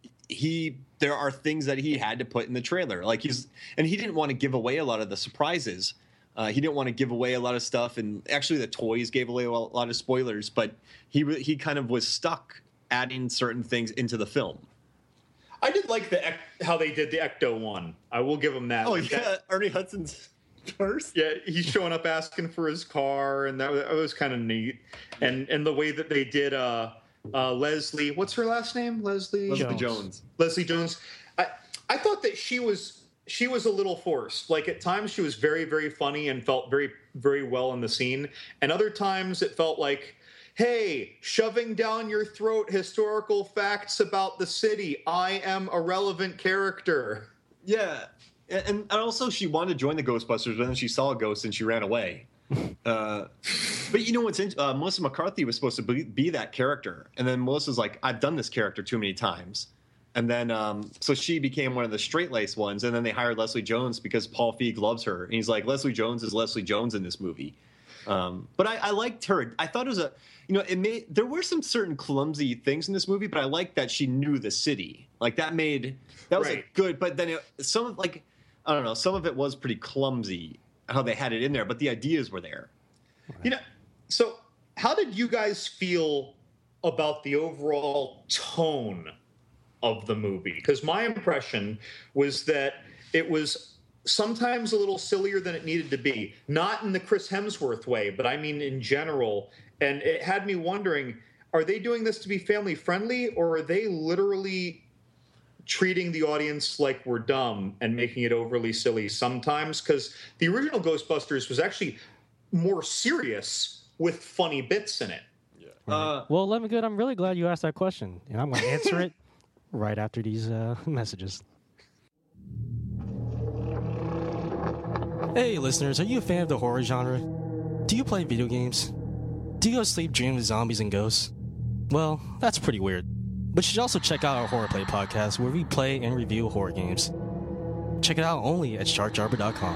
he there are things that he had to put in the trailer. Like he's and he didn't want to give away a lot of the surprises. Uh, he didn't want to give away a lot of stuff, and actually the toys gave away a lot of spoilers, but he he kind of was stuck adding certain things into the film. I did like the how they did the Ecto one. I will give him that. Oh, like yeah, that, Ernie Hudson's first. Yeah, he's showing up asking for his car, and that was, that was kind of neat. And and the way that they did uh, uh, Leslie, what's her last name? Leslie Leslie Jones. Jones. Leslie Jones. I I thought that she was. She was a little forced. Like at times she was very, very funny and felt very, very well in the scene. And other times it felt like, hey, shoving down your throat historical facts about the city. I am a relevant character. Yeah. And, and also she wanted to join the Ghostbusters, but then she saw a ghost and she ran away. Uh, but you know what's in, uh, Melissa McCarthy was supposed to be, be that character. And then Melissa's like, I've done this character too many times. And then, um, so she became one of the straight-laced ones, and then they hired Leslie Jones because Paul Feig loves her. And he's like, Leslie Jones is Leslie Jones in this movie. Um, but I, I liked her. I thought it was a, you know, it made there were some certain clumsy things in this movie, but I liked that she knew the city. Like that made that was Right. a good. But then it, some of like I don't know, some of it was pretty clumsy how they had it in there, but the ideas were there. You know, so how did you guys feel about the overall tone of the movie? Because my impression was that it was sometimes a little sillier than it needed to be. Not in the Chris Hemsworth way, but I mean in general. And it had me wondering, are they doing this to be family friendly, or are they literally treating the audience like we're dumb and making it overly silly sometimes? Because the original Ghostbusters was actually more serious with funny bits in it. Uh, Well, let me good. I'm really glad you asked that question, and I'm going to answer it right after these uh, messages. Hey, listeners, are you a fan of the horror genre? Do you play video games? Do you go to sleep dreaming of zombies and ghosts? Well, that's pretty weird. But you should also check out our Horror Play podcast, where we play and review horror games. Check it out only at shark jarber dot com.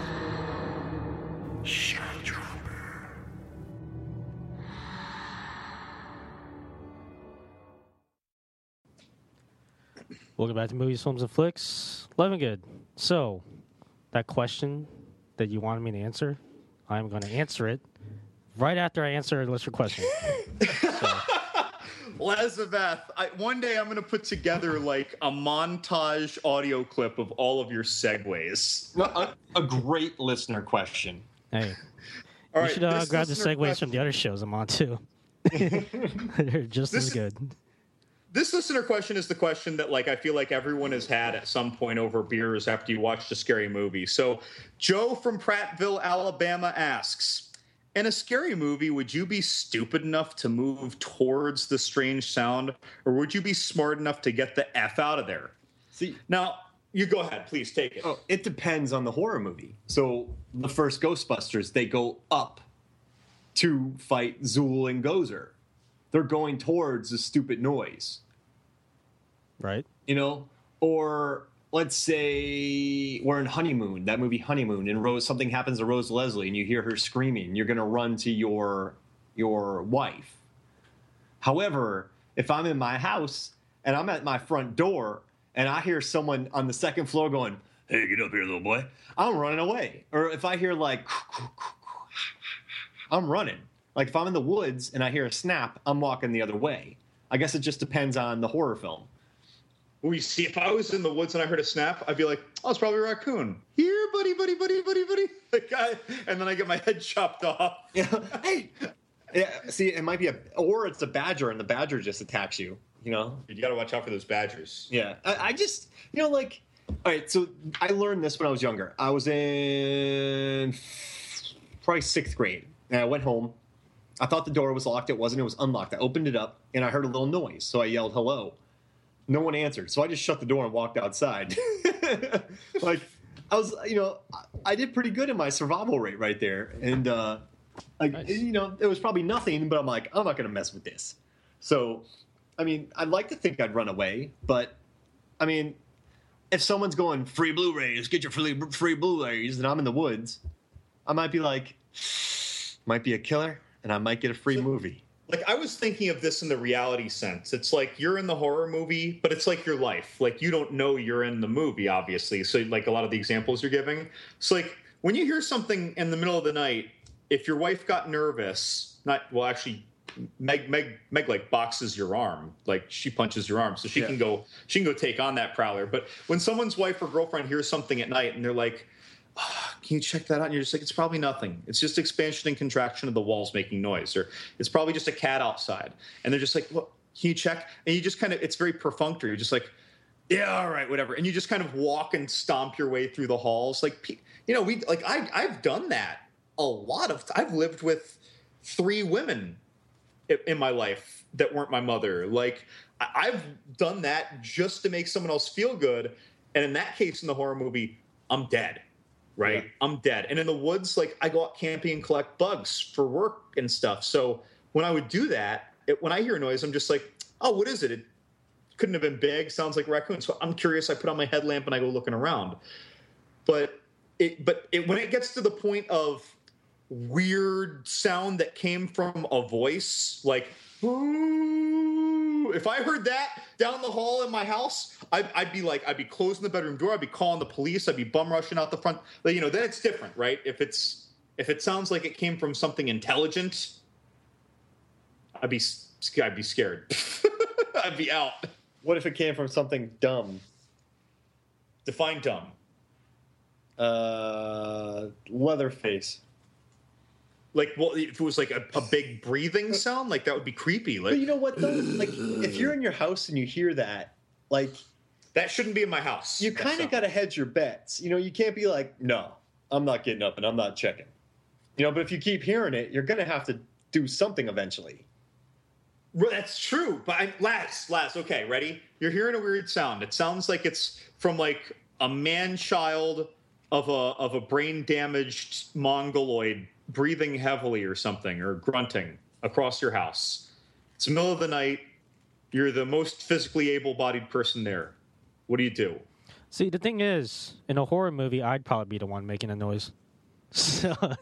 Welcome back to Movies, Films, and Flicks. Living good. So, that question that you wanted me to answer, I'm going to answer it right after I answer a listener question. So, Elizabeth, I, one day I'm going to put together like a montage audio clip of all of your segues. a, a great listener question. hey, All you right, should uh, this grab the listener segues question- from the other shows I'm on, too. They're just This as is- good. This listener question is the question that, like, I feel like everyone has had at some point over beers after you watched a scary movie. So, Joe from Prattville, Alabama asks, in a scary movie, would you be stupid enough to move towards the strange sound, or would you be smart enough to get the F out of there? See, Now, you go ahead. Please take it. oh, it depends on the horror movie. So the first Ghostbusters, they go up to fight Zool and Gozer. They're going towards the stupid noise. Right? You know, or let's say we're in Honeymoon, that movie Honeymoon, and Rose something happens to Rose Leslie, and you hear her screaming. You're going to run to your your wife. However, if I'm in my house and I'm at my front door and I hear someone on the second floor going, "Hey, get up here, little boy," I'm running away. Or if I hear like, I'm running. Like if I'm in the woods and I hear a snap, I'm walking the other way. I guess it just depends on the horror film. We see, if I was in the woods and I heard a snap, I'd be like, "Oh, it's probably a raccoon." Here, buddy, buddy, buddy, buddy, buddy. Like I, and then I get my head chopped off. Yeah. Hey. Yeah. See, it might be a, or it's a badger, and the badger just attacks you. You know. You got to watch out for those badgers. Yeah. I, I just, you know, like, all right. So I learned this when I was younger. I was in probably sixth grade, and I went home. I thought the door was locked. It wasn't. It was unlocked. I opened it up, and I heard a little noise. So I yelled, "Hello." No one answered, so I just shut the door and walked outside. Like, I was, you know, I did pretty good in my survival rate right there, and uh, like, Nice. you know, it was probably nothing, but I'm like, I'm not gonna mess with this. So, I mean, I'd like to think I'd run away, but I mean, if someone's going free Blu-rays, get your free free Blu-rays, and I'm in the woods, I might be like, might be a killer, and I might get a free So- movie. Like, I was thinking of this in the reality sense. It's like you're in the horror movie, but it's like your life. Like, you don't know you're in the movie, obviously. So, like, a lot of the examples you're giving. It's like, when you hear something in the middle of the night, if your wife got nervous, not, well, actually, Meg, Meg, Meg, like, boxes your arm. Like, she punches your arm. So she Yeah. can go, she can go take on that prowler. But when someone's wife or girlfriend hears something at night and they're like, "Oh, can you check that out?" And you're just like, it's probably nothing. It's just expansion and contraction of the walls making noise. Or it's probably just a cat outside. And they're just like, well, can you check? And you just kind of, it's very perfunctory. You're just like, yeah, all right, whatever. And you just kind of walk and stomp your way through the halls. Like, you know, we, like, I, I've done that a lot of, I've lived with three women i- in my life that weren't my mother. Like, I- I've done that just to make someone else feel good. And in that case, in the horror movie, I'm dead. Right? Yeah. I'm dead. And in the woods, like, I go out camping and collect bugs for work and stuff. So when I would do that, it, when I hear a noise, I'm just like, oh, what is it? It couldn't have been big. Sounds like a raccoon. So I'm curious. I put on my headlamp and I go looking around. But it, but it, when it gets to the point of weird sound that came from a voice, like, ooh. If I heard that down the hall in my house, I'd, I'd be like, I'd be closing the bedroom door, I'd be calling the police, I'd be bum rushing out the front. But, you know, then it's different, right? If it's if it sounds like it came from something intelligent, I'd be I'd be scared. I'd be out. What if it came from something dumb? Define dumb. Uh, Leatherface. Like, well, if it was like a, a big breathing sound, like that would be creepy. Like, But you know what though? Like, if you're in your house and you hear that, like, that shouldn't be in my house. you that kind of sound. got to hedge your bets. You know, you can't be like, no, I'm not getting up and I'm not checking. You know, but if you keep hearing it, you're going to have to do something eventually. Well, that's true. But I, Laz, Laz, okay, ready? You're hearing a weird sound. It sounds like it's from like a man-child of a of a brain-damaged mongoloid breathing heavily or something, or grunting across your house. It's the middle of the night. You're the most physically able-bodied person there. What do you do? See, the thing is, in a horror movie, I'd probably be the one making a noise. So, What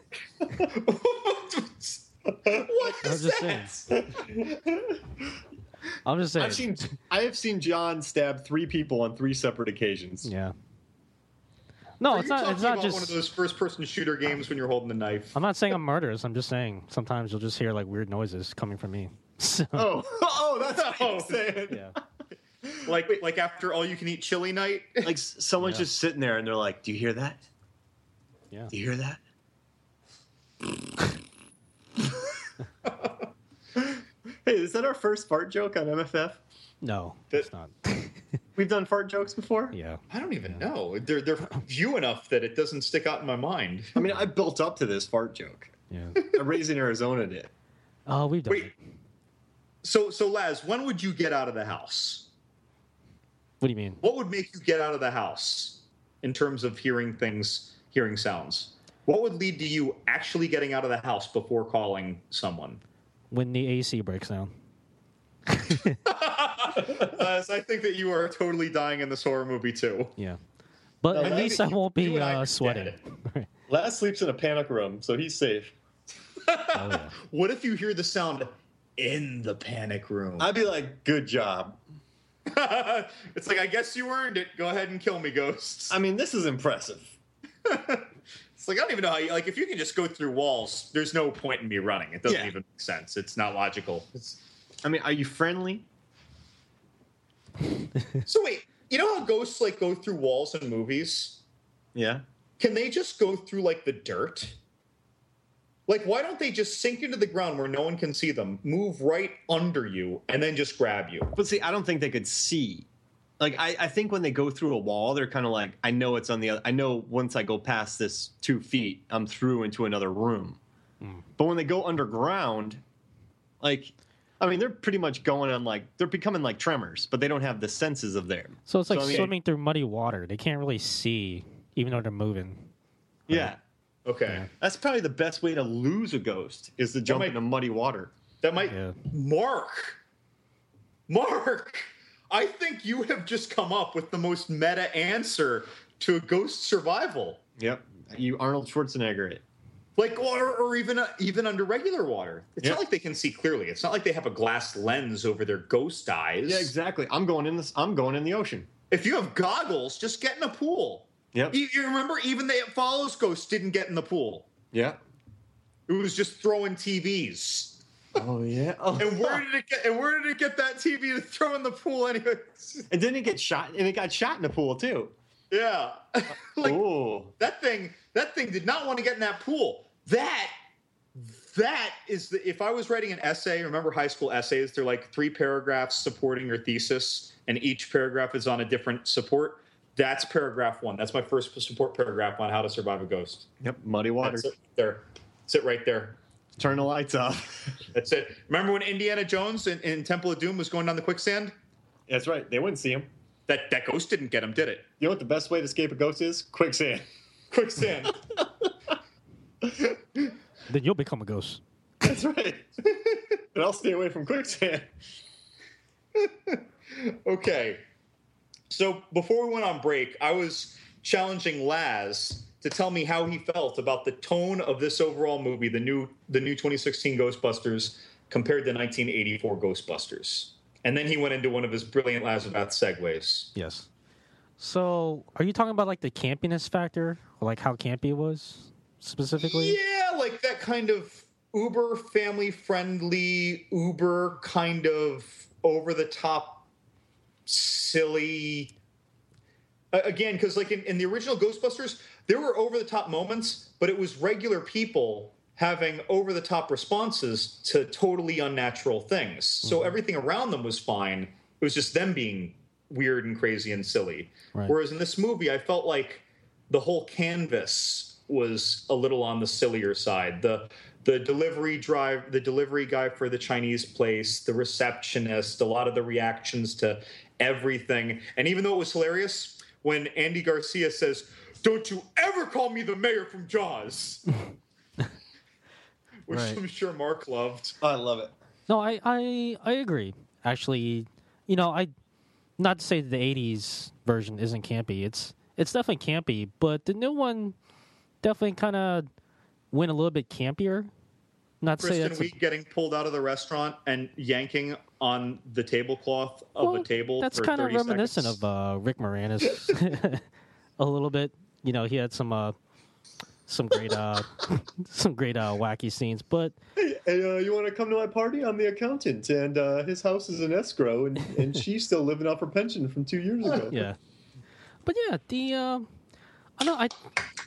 I'm is just that? saying. I'm just saying. I've seen, I have seen John stab three people on three separate occasions. Yeah. No, Are it's you not. talking It's not about just. one of those first-person shooter games when you're holding the knife. I'm not saying I'm murderous. I'm just saying sometimes you'll just hear like weird noises coming from me. So, Oh, oh, that's what Oh. I'm saying. yeah. Like, like after all-you-can-eat chili night. Like s- someone's Yeah. just sitting there and they're like, "Do you hear that? Yeah. Do you hear that?" Hey, is that our first fart joke on M F F? No, That- it's not. We've done fart jokes before. Yeah. I don't even know. They're they're few enough that it doesn't stick out in my mind. I mean, I built up to this fart joke. Yeah. I raised in Arizona did. Oh, we've done Wait. it. So so Laz, when would you get out of the house? What do you mean? What would make you get out of the house in terms of hearing things, hearing sounds? What would lead to you actually getting out of the house before calling someone? When the A C breaks down. Laz, I think that you are totally dying in this horror movie too. Yeah. But No, at I least I think you- won't you be and I uh, are sweating. dead. Right. Laz sleeps in a panic room, so he's safe. Oh, yeah. What if you hear the sound in the panic room? I'd be like, "Good job." It's like, I guess you earned it. Go ahead and kill me, ghosts. I mean, this is impressive. It's like, I don't even know how you, like, if you can just go through walls, there's no point in me running. It doesn't Yeah. even make sense. It's not logical. It's... I mean, are you friendly? So wait, you know how ghosts, like, go through walls in movies? Yeah. Can they just go through, like, the dirt? Like, why don't they just sink into the ground where no one can see them, move right under you, and then just grab you? But see, I don't think they could see. Like, I, I think when they go through a wall, they're kind of like, I know it's on the other. I know once I go past this two feet, I'm through into another room. Mm. But when they go underground, like, I mean, they're pretty much going on like they're becoming like tremors, but they don't have the senses of them. So it's like I mean, swimming through muddy water. They can't really see, even though they're moving. Yeah, Okay. that's probably the best way to lose a ghost is to jump might- into muddy water. That might... Yeah. Mark! Mark! I think you have just come up with the most meta answer to a ghost survival. Yep, you Arnold Schwarzenegger it. Like, or, or even uh, even under regular water. It's Yeah. not like they can see clearly. It's not like they have a glass lens over their ghost eyes. Yeah, exactly. I'm going in this. I'm going in the ocean. If you have goggles, just get in a pool. Yep. You, you remember, even the It Follows ghost didn't get in the pool. Yeah. It was just throwing T Vs. Oh yeah. Oh, And where did it get? And where did it get that T V to throw in the pool anyway? and then it get shot, and it got shot in the pool too. Yeah, like Oh. that thing. That thing did not want to get in that pool. That. That is the. If I was writing an essay, remember high school essays? They're like three paragraphs supporting your thesis, and each paragraph is on a different support. That's paragraph one. That's my first support paragraph on how to survive a ghost. Yep. Muddy water. That's it there. That's it right there. Turn the lights off. That's it. Remember when Indiana Jones in, in Temple of Doom was going down the quicksand? That's right. They wouldn't see him. That that ghost didn't get him, did it? You know what the best way to escape a ghost is? Quicksand. Quicksand. Then you'll become a ghost. That's right. But I'll stay away from quicksand. Okay. So before we went on break, I was challenging Laz to tell me how he felt about the tone of this overall movie, the new the new twenty sixteen Ghostbusters compared to nineteen eighty-four Ghostbusters. And then he went into one of his brilliant Lazarbath segues. Yes. So, are you talking about like the campiness factor, or like how campy it was specifically? Yeah, like that kind of uber family friendly, uber kind of over the top, silly. Again, because like in, in the original Ghostbusters, there were over the top moments, but it was regular people having over the top responses to totally unnatural things. So mm-hmm. everything around them was fine. It was just them being weird and crazy and silly. Right. Whereas in this movie, I felt like the whole canvas was a little on the sillier side. The the delivery drive, the delivery guy for the Chinese place, the receptionist, a lot of the reactions to everything. And even though it was hilarious, when Andy Garcia says, "Don't you ever call me the mayor from Jaws," which right. I'm sure Mark loved. Oh, I love it. No, I, I I agree. Actually, you know, I not to say that the eighties version isn't campy. It's it's definitely campy, but the new one definitely kind of went a little bit campier. Not to Kristen say that's Wiig a... getting pulled out of the restaurant and yanking on the tablecloth of well, a table. That's for kind of thirty reminiscent seconds. of uh, Rick Moranis a little bit. You know, he had some uh, some great uh, some great uh, wacky scenes. But hey, hey uh, you want to come to my party? I'm the accountant, and uh, his house is in escrow, and, and she's still living off her pension from two years ago. Yeah, but yeah, the uh, I know I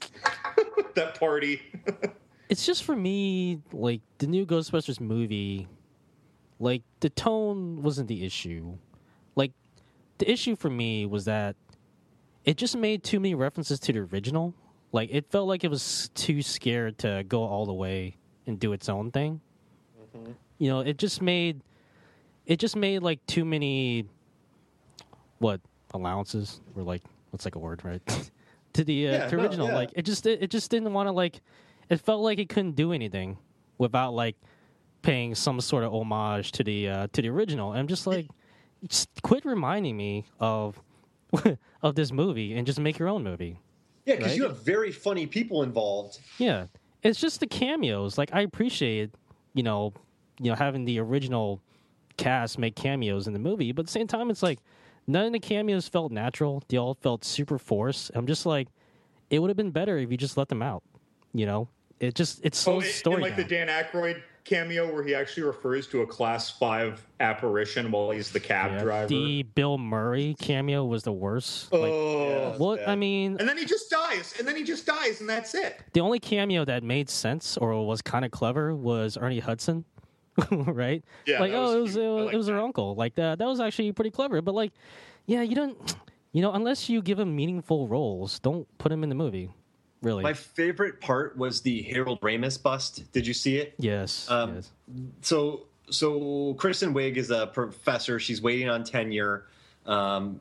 that party. It's just for me, like, the new Ghostbusters movie, like, the tone wasn't the issue. Like, the issue for me was that it just made too many references to the original. Like, it felt like it was too scared to go all the way and do its own thing. Mm-hmm. You know, it just made, it just made, like, too many, what, allowances? Or, like, what's, like, a word, right? to the, uh, yeah, to no, original. yeah. Like, it just, it, it just didn't want to, like... It felt like it couldn't do anything without like paying some sort of homage to the uh, to the original. And I'm just like, just quit reminding me of of this movie and just make your own movie. Yeah, because right? you have very funny people involved. Yeah, it's just the cameos. Like I appreciate, you know, you know having the original cast make cameos in the movie, but at the same time, it's like none of the cameos felt natural. They all felt super forced. I'm just like, it would have been better if you just let them out. You know. It just it's so oh, story and like now. the Dan Aykroyd cameo where he actually refers to a class five apparition while he's the cab yeah, driver. The Bill Murray cameo was the worst. Oh, like, yeah, well, bad. I mean, and then he just dies, and then he just dies, and that's it. the only cameo that made sense or was kind of clever was Ernie Hudson, right? Yeah, like that oh, was it was cute. I it, like it was her that. uncle. Like that. That was actually pretty clever. But like, yeah, you don't, you know, unless you give him meaningful roles, don't put him in the movie. Really, My favorite part was the Harold Ramis bust. Did you see it? yes, Um, yes. So, so Kristen Wiig is a professor. She's waiting on tenure. Um,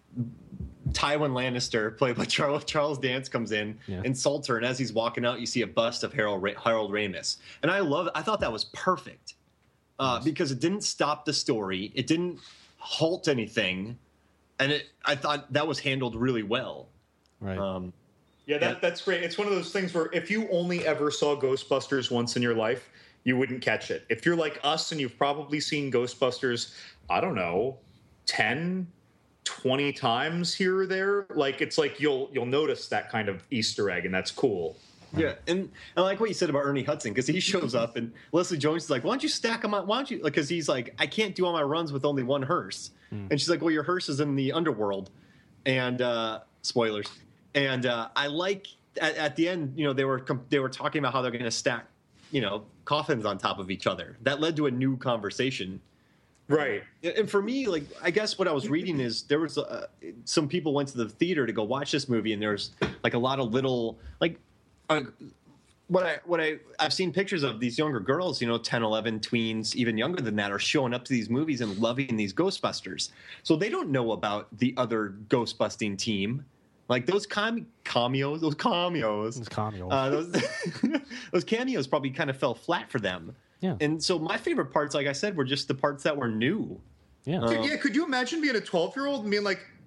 Tywin Lannister, played by Charles Charles Dance, comes in, Yeah. insults her, and as he's walking out, you see a bust of Harold Ra- Harold Ramis. And I love. I thought that was perfect uh, Yes. because it didn't stop the story. It didn't halt anything, and it. I thought that was handled really well. Right. Um, Yeah, that, that's great. It's one of those things where if you only ever saw Ghostbusters once in your life, you wouldn't catch it. If you're like us and you've probably seen Ghostbusters, I don't know, ten, twenty times here or there, like it's like you'll you'll notice that kind of Easter egg, and that's cool. Yeah, and I like what you said about Ernie Hudson because he shows up and Leslie Jones is like, "Why don't you stack them on? Why don't you?" Because he's like, "I can't do all my runs with only one hearse," mm. and she's like, "Well, your hearse is in the underworld," and uh, spoilers. And uh, I like at, at the end, you know, they were they were talking about how they're going to stack, you know, coffins on top of each other. That led to a new conversation. Right. And for me, like, I guess what I was reading is there was uh, some people went to the theater to go watch this movie, and there's like a lot of little like. Uh, what I what I I've seen pictures of these younger girls, you know, ten, eleven, tweens, even younger than that, are showing up to these movies and loving these Ghostbusters. So they don't know about the other Ghostbusting team. Like those com- cameos, those cameos, Those cameos. uh, those, those cameos probably kind of fell flat for them. Yeah. And so my favorite parts, like I said, were just the parts that were new. Yeah. Uh, yeah, could you imagine being a twelve-year-old and being like,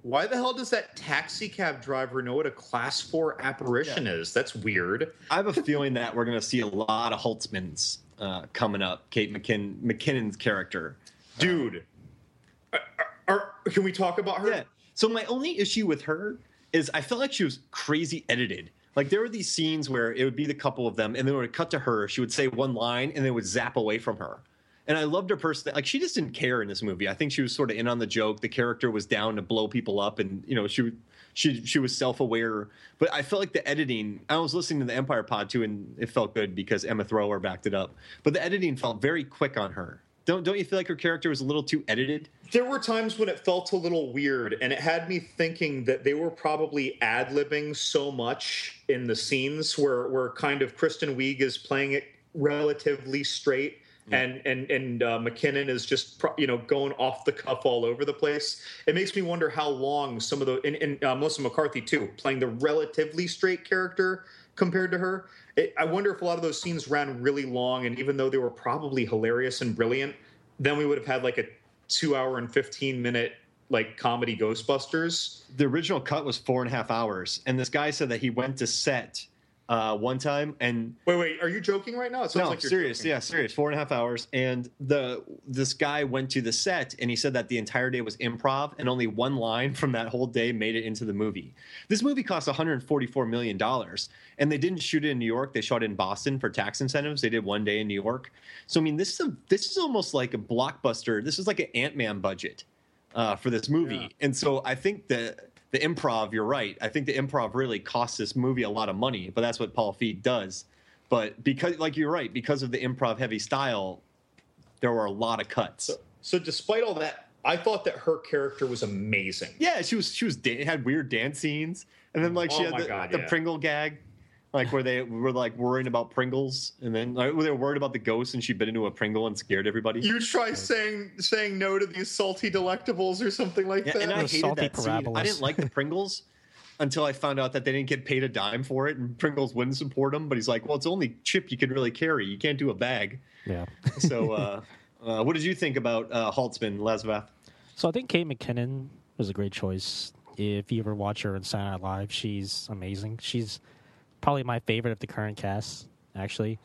why the hell does that taxi cab driver know what a class four apparition yeah. is? That's weird. I have a feeling that we're going to see a lot of Holtzmans uh, coming up. Kate McKin- McKinnon's character. Dude. Uh, are, are, can we talk about her? Yeah. So my only issue with her is I felt like she was crazy edited. Like, there were these scenes where it would be the couple of them, and then it would cut to her. She would say one line, and then it would zap away from her. And I loved her person. Like, she just didn't care in this movie. I think she was sort of in on the joke. The character was down to blow people up, and, you know, she she she was self-aware. But I felt like the editing, I was listening to the Empire Pod, too, and it felt good because Emma Thrower backed it up. But the editing felt very quick on her. Don't don't you feel like her character was a little too edited? There were times when it felt a little weird, and it had me thinking that they were probably ad-libbing so much in the scenes where, where kind of Kristen Wiig is playing it relatively straight, yeah. and and and uh, McKinnon is just you know going off the cuff all over the place. It makes me wonder how long some of the and, and uh, Melissa McCarthy too, playing the relatively straight character compared to her. It, I wonder if a lot of those scenes ran really long, and even though they were probably hilarious and brilliant, then we would have had like a two hour and fifteen minute like comedy Ghostbusters. The original cut was four and a half hours, and this guy said that he went to set uh, one time and wait, wait, are you joking right now? It sounds no, like you're serious, joking. yeah, serious. Four and a half hours, and the this guy went to the set, and he said that the entire day was improv, and only one line from that whole day made it into the movie. This movie cost one hundred forty-four million dollars, and they didn't shoot it in New York. They shot it in Boston for tax incentives. They did one day in New York. So I mean, this is a, this is almost like a blockbuster. This is like an Ant-Man budget uh, for this movie, yeah. And so I think that. The improv, you're right. I think the improv really costs this movie a lot of money, but that's what Paul Feig does. But because, like you're right, because of the improv heavy style, there were a lot of cuts. So, so despite all that, I thought that her character was amazing. Yeah, she was. She was had weird dance scenes, and then like she oh had the, God, the yeah. Pringle gag, like where they were like worrying about Pringles, and then like, they were worried about the ghost, and she bit into a Pringle and scared everybody. You try saying saying no to these salty delectables or something like yeah, that. And I Those hated salty that scene. I didn't like the Pringles until I found out that they didn't get paid a dime for it, and Pringles wouldn't support them. But he's like, "Well, it's the only chip you could really carry. You can't do a bag." Yeah. so, uh, uh, what did you think about uh, Holtzman, Lasvath? So I think Kate McKinnon was a great choice. If you ever watch her in Saturday Night Live, she's amazing. She's probably my favorite of the current cast, actually.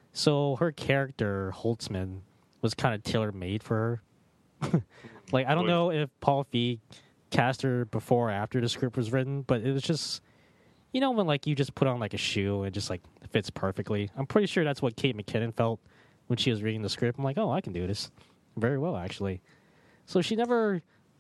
So her character, Holtzman, was kind of tailor-made for her. Like, I don't know if Paul Feig cast her before or after the script was written, but it was just, you know, when, like, you just put on, like, a shoe and it just, like, fits perfectly. I'm pretty sure that's what Kate McKinnon felt when she was reading the script. I'm like, oh, I can do this very well, actually. So she never...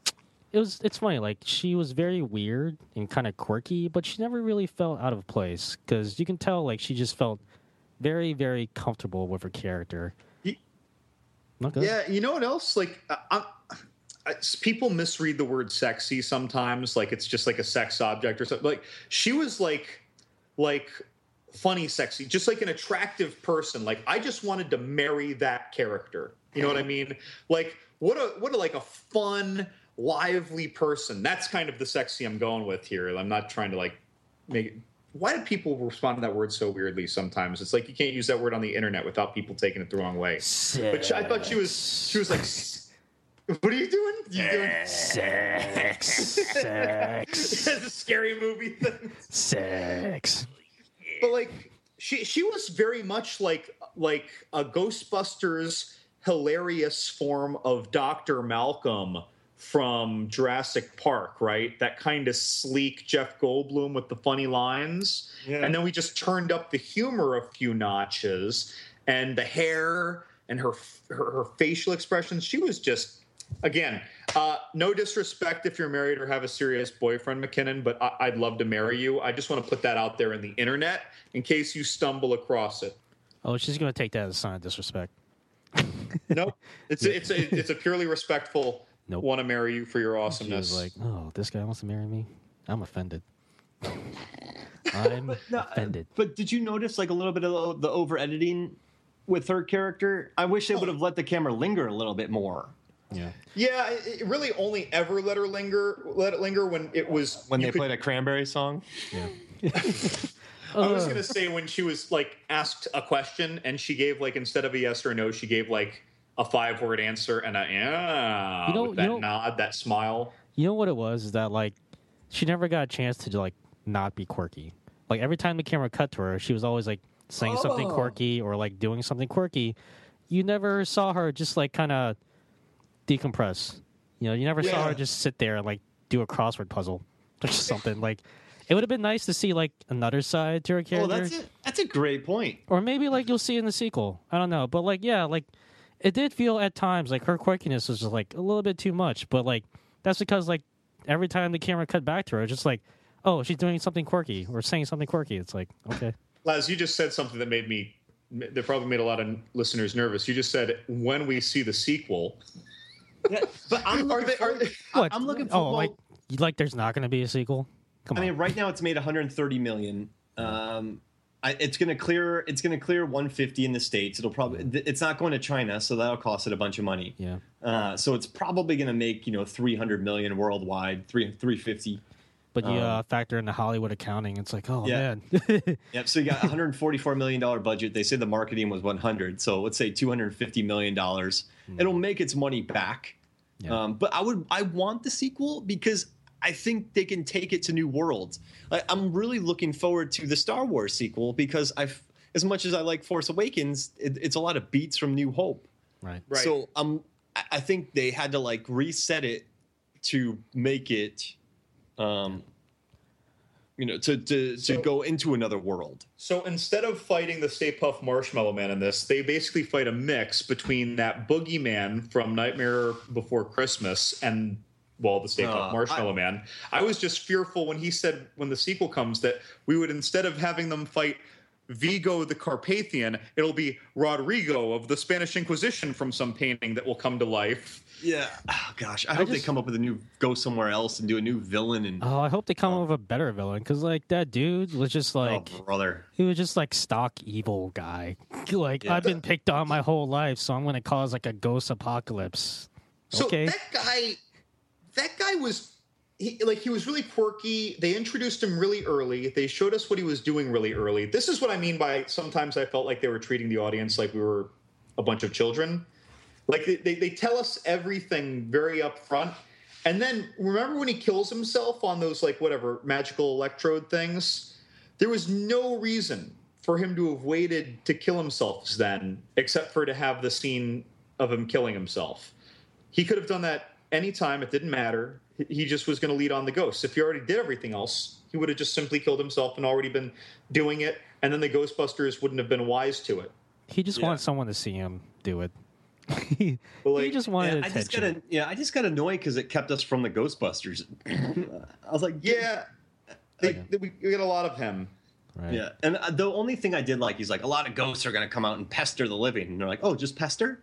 It was. It's funny. Like, she was very weird and kind of quirky, but she never really felt out of place because you can tell, like, she just felt very, very comfortable with her character. You, Not good. Yeah, you know what else? Like, I, I, people misread the word "sexy" sometimes. Like, it's just like a sex object or something. Like, she was like, like funny, sexy, just like an attractive person. Like, I just wanted to marry that character. You know what I mean? Like, what a what a like a fun, lively person. That's kind of the sexy I'm going with here. I'm not trying to like make it. Why do people respond to that word so weirdly sometimes? It's like you can't use that word on the internet without people taking it the wrong way. Sex. But she, I thought she was she was like, what are you doing? You doing Sex. Sex. It's a scary movie thing. Sex. But like she she was very much like like a Ghostbusters hilarious form of Doctor Malcolm from Jurassic Park, right? That kind of sleek Jeff Goldblum with the funny lines. Yeah. And then we just turned up the humor a few notches, and the hair and her her, her facial expressions. She was just, again, uh, no disrespect if you're married or have a serious boyfriend, McKinnon, but I, I'd love to marry you. I just want to put that out there in the internet in case you stumble across it. Oh, she's going to take that as a sign of disrespect. Nope. It's a, it's a, it's a purely respectful. Nope. Want to marry you for your awesomeness. She was like, oh, this guy wants to marry me? I'm offended. I'm no, offended. But did you notice like a little bit of the over editing with her character? I wish they would have let the camera linger a little bit more. Yeah. Yeah, it really only ever let her linger, let it linger when it was when they could, played a Cranberry song. Yeah. I was gonna say when she was like asked a question and she gave like instead of a yes or a no, she gave like a five-word answer and a yeah, you know, with that you know, nod, that smile. You know what it was? Is that like she never got a chance to like not be quirky. Like every time the camera cut to her, she was always like saying oh. something quirky or like doing something quirky. You never saw her just like kind of decompress. You know, you never yeah. saw her just sit there and like do a crossword puzzle or something. Like it would have been nice to see like another side to her character. Oh, that's a, that's a great point. Or maybe like you'll see in the sequel. I don't know, but like yeah, like it did feel at times like her quirkiness was just like a little bit too much. But like that's because like every time the camera cut back to her, it's just like, oh, she's doing something quirky or saying something quirky. It's like okay. Laz, you just said something that made me. That probably made a lot of listeners nervous. You just said when we see the sequel. Yeah, but I'm looking they, for, are, what? I'm looking for. Oh, well, like, like there's not going to be a sequel? Come I on. mean, right now it's made one hundred thirty million. Um, I, it's going to clear. It's going to clear one hundred fifty in the States. It'll probably. It's not going to China, so that'll cost it a bunch of money. Yeah. Uh, so it's probably going to make you know three hundred million worldwide. Three three fifty. But you uh, factor in the Hollywood accounting, it's like, oh yeah. man. Yep. So you got one hundred forty-four million dollar budget. They say the marketing was one hundred. So let's say two hundred fifty million dollars. Mm. It'll make its money back. Yeah. Um, but I would, I want the sequel because I think they can take it to new worlds. Like, I'm really looking forward to the Star Wars sequel because I've, as much as I like Force Awakens, it, it's a lot of beats from New Hope. Right. Right. So um, I think they had to like reset it to make it. Um, you know, to to, so, to go into another world. So instead of fighting the Stay Puft Marshmallow Man in this, they basically fight a mix between that boogeyman from Nightmare Before Christmas and, well, the Stay Puft uh, Marshmallow I, Man. I was just fearful when he said, when the sequel comes, that we would, instead of having them fight Vigo the Carpathian, it'll be Rodrigo of the Spanish Inquisition from some painting that will come to life. Yeah. Oh, gosh. I, I hope just, they come up with a new, go somewhere else and do a new villain. And oh, I hope they come oh. up with a better villain because, like, that dude was just like, oh, brother. He was just like stock evil guy. Like, yeah. I've been picked on my whole life, so I'm going to cause like a ghost apocalypse. So okay. that guy, that guy was. He, like he was really quirky. They introduced him really early. They showed us what he was doing really early. This is what I mean by sometimes I felt like they were treating the audience like we were a bunch of children. Like they, they, they tell us everything very up front. And then remember when he kills himself on those like whatever magical electrode things? There was no reason for him to have waited to kill himself then, except for to have the scene of him killing himself. He could have done that anytime. It didn't matter. He just was going to lead on the ghosts. If he already did everything else, he would have just simply killed himself and already been doing it, and then the Ghostbusters wouldn't have been wise to it. He just yeah. wanted someone to see him do it. he, well, like, he just wanted yeah, attention. I just got yeah, I just got annoyed because it kept us from the Ghostbusters. I was like, yeah, they, they, we got a lot of him. Right. Yeah, and the only thing I did like, he's like, a lot of ghosts are going to come out and pester the living, and they're like, oh, just pester.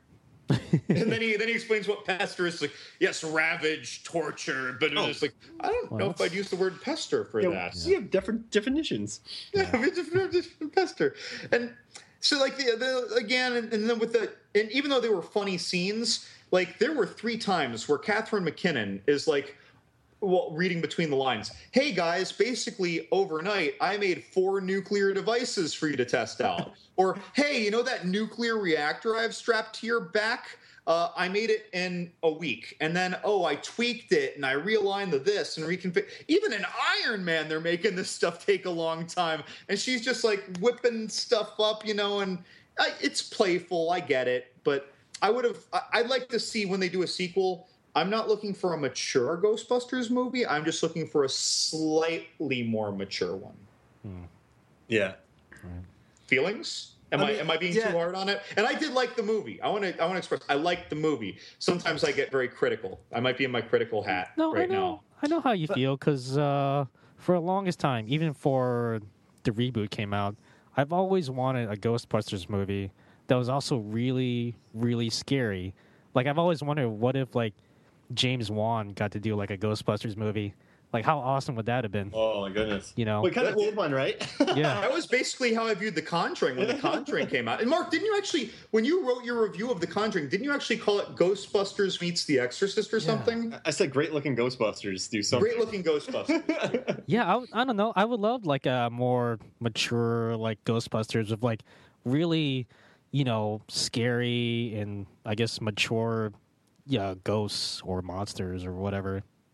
And then he then he explains what pester is. Like, yes, ravage, torture, but oh. it's like I don't well, know if I'd use the word pester for yeah, that. You have different definitions. Yeah, yeah. different, different pester, and so like the, the again, and, and then with the and even though they were funny scenes, like there were three times where Catherine McKinnon is like, well, reading between the lines. Hey guys, basically overnight I made four nuclear devices for you to test out. Or, hey, you know that nuclear reactor I've strapped to your back? Uh, I made it in a week. And then, oh, I tweaked it and I realigned the this and reconfigured. Even in Iron Man, they're making this stuff take a long time. And she's just like whipping stuff up, you know, and I, it's playful. I get it. But I would have, I'd like to see when they do a sequel. I'm not looking for a mature Ghostbusters movie. I'm just looking for a slightly more mature one. Hmm. Yeah. Right. Feelings? Am I, I mean, am I being yeah. too hard on it? And I did like the movie. I want to I want to express I liked the movie. Sometimes I get very critical. I might be in my critical hat no, right I know, now. I know how you but, feel because uh, for the longest time, even before the reboot came out, I've always wanted a Ghostbusters movie that was also really, really scary. Like I've always wondered, what if like James Wan got to do like a Ghostbusters movie? Like, how awesome would that have been? Oh, my goodness. You know? We kind of did one, right? Yeah. That was basically how I viewed The Conjuring when The Conjuring came out. And Mark, didn't you actually, when you wrote your review of The Conjuring, didn't you actually call it Ghostbusters meets The Exorcist or yeah. something? I said great-looking Ghostbusters do something. Great-looking Ghostbusters. Yeah, I, I don't know. I would love, like, a more mature, like, Ghostbusters with, like, really, you know, scary and, I guess, mature yeah, ghosts or monsters or whatever.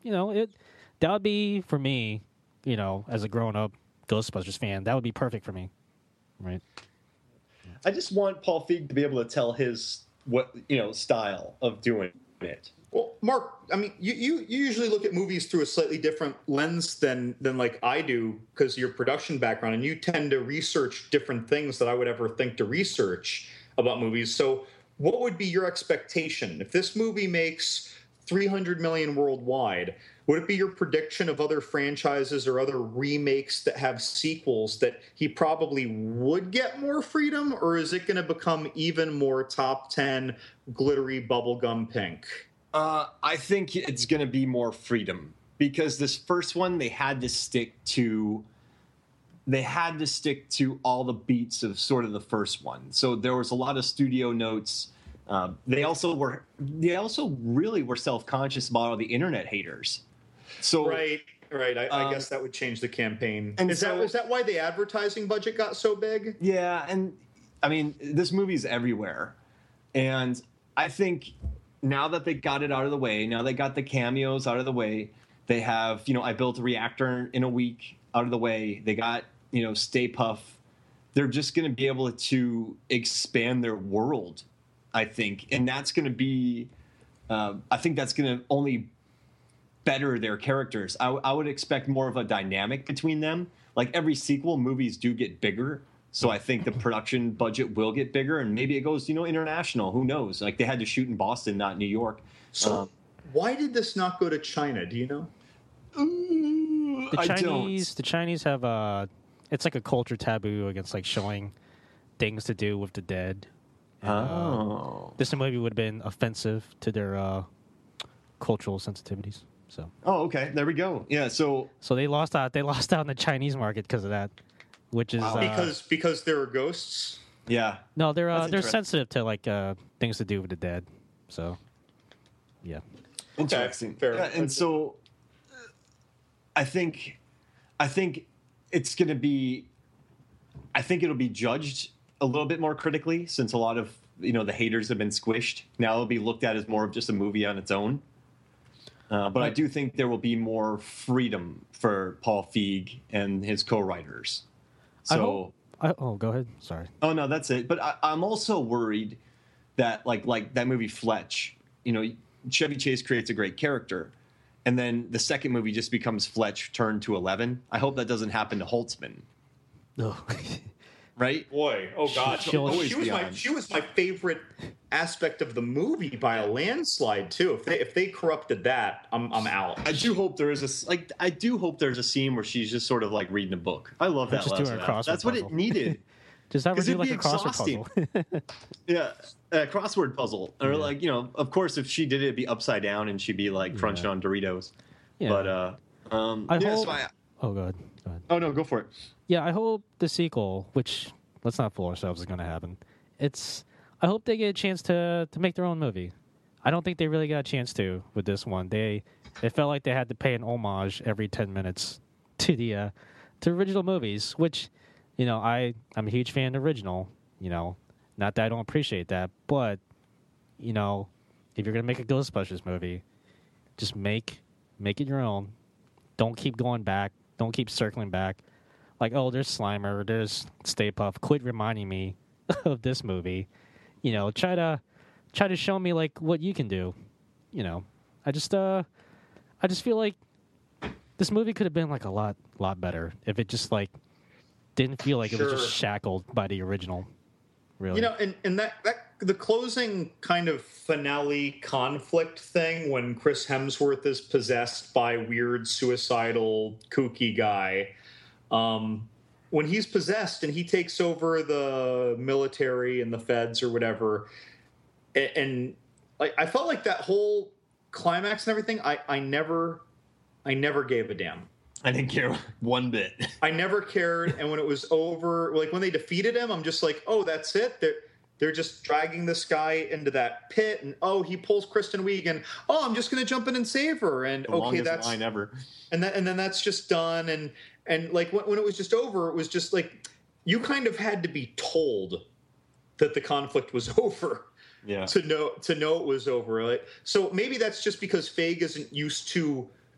you know, it that would be for me, you know, as a grown up Ghostbusters fan, that would be perfect for me, right? I just want Paul Feig to be able to tell his what you know style of doing it. Well, Mark, I mean, you, you, you usually look at movies through a slightly different lens than than like I do because of your production background, and you tend to research different things that I would ever think to research about movies. So, what would be your expectation if this movie makes three hundred million worldwide? Would it be your prediction of other franchises or other remakes that have sequels that he probably would get more freedom, or is it going to become even more top ten glittery bubblegum pink? Uh, I think it's going to be more freedom because this first one they had to stick to. They had to stick to all the beats of sort of the first one. So there was a lot of studio notes. Uh, they also were. They also really were self-conscious about all the internet haters. So right, right. I, um, I guess that would change the campaign. and Is so- that is that why the advertising budget got so big? Yeah, and I mean, this movie's everywhere. And I think now that they got it out of the way, now they got the cameos out of the way, they have, you know, I built a reactor in a week out of the way. They got, you know, Stay Puft. They're just going to be able to expand their world, I think. And that's going to be, uh, I think that's going to only better their characters. I, I would expect more of a dynamic between them. Like every sequel, movies do get bigger. So I think the production budget will get bigger, and maybe it goes, you know, international. Who knows? Like they had to shoot in Boston, not New York. So Um, why did this not go to China? Do you know? The I Chinese, don't. the Chinese have a, it's like a culture taboo against like showing things to do with the dead. And, uh, Oh. this movie would have been offensive to their uh, cultural sensitivities. So, Oh, okay. There we go. Yeah. So so they lost out. They lost out in the Chinese market because of that, which is uh, Because because there are ghosts. yeah. no, they're uh, That's they're interesting. sensitive to like uh, things to do with the dead. So, yeah. Interesting. fair. Yeah, and so uh, I think I think it's going to be I think it'll be judged a little bit more critically since a lot of, you know, the haters have been squished. Now it'll be looked at as more of just a movie on its own. Uh, but I do think there will be more freedom for Paul Feig and his co-writers. I So hope, I, oh, go ahead. Sorry. Oh no, that's it. But I, I'm also worried that like like that movie Fletch, you know, Chevy Chase creates a great character, and then the second movie just becomes Fletch turned to eleven. I hope that doesn't happen to Holtzman, No. right? Boy, oh God, She'll always she was be my on. she was my favorite aspect of the movie by a landslide too. If they if they corrupted that, I'm I'm out. I do hope there is a s- like I do hope there's a scene where she's just sort of like reading a book. I love that. Just Les doing a Rapp. crossword That's what puzzle. it needed. Just have her 'Cause do it'd like be a crossword exhausting. puzzle. Yeah, a crossword puzzle, or like you know, of course, if she did it, it'd be upside down and she'd be like crunching Yeah. on Doritos. Yeah. But uh, um, I yeah, hope- so I, Oh, go ahead. Go ahead. oh no, go for it. Yeah, I hope the sequel, which let's not fool ourselves, is going to happen. It's. I hope they get a chance to to make their own movie. I don't think they really got a chance to with this one. They it felt like they had to pay an homage every ten minutes to the uh, to original movies, which you know I I'm a huge fan of original. You know, not that I don't appreciate that, but you know, if you're gonna make a Ghostbusters movie, just make make it your own. Don't keep going back. Don't keep circling back. Like, oh, there's Slimer, there's Stay Puft. Quit reminding me of this movie. You know, try to try to show me like what you can do. You know, I just uh, I just feel like this movie could have been like a lot lot better if it just like didn't feel like it was just Sure. shackled by the original. Really, You know, and, and that, that the closing kind of finale conflict thing when Chris Hemsworth is possessed by weird suicidal kooky guy. Um, when he's possessed and he takes over the military and the feds or whatever, and, and like I felt like that whole climax and everything, I, I never I never gave a damn. I didn't care one bit. I never cared, and when it was over, like when they defeated him, I'm just like, oh, that's it. They're they're just dragging this guy into that pit, and oh, he pulls Kristen Wiig, and oh, I'm just going to jump in and save her, and The okay, longest that's line ever. and then and then that's just done, and and like when, when it was just over, it was just like you kind of had to be told that the conflict was over Yeah. to know to know it was over. Like, so maybe that's just because Feig isn't used to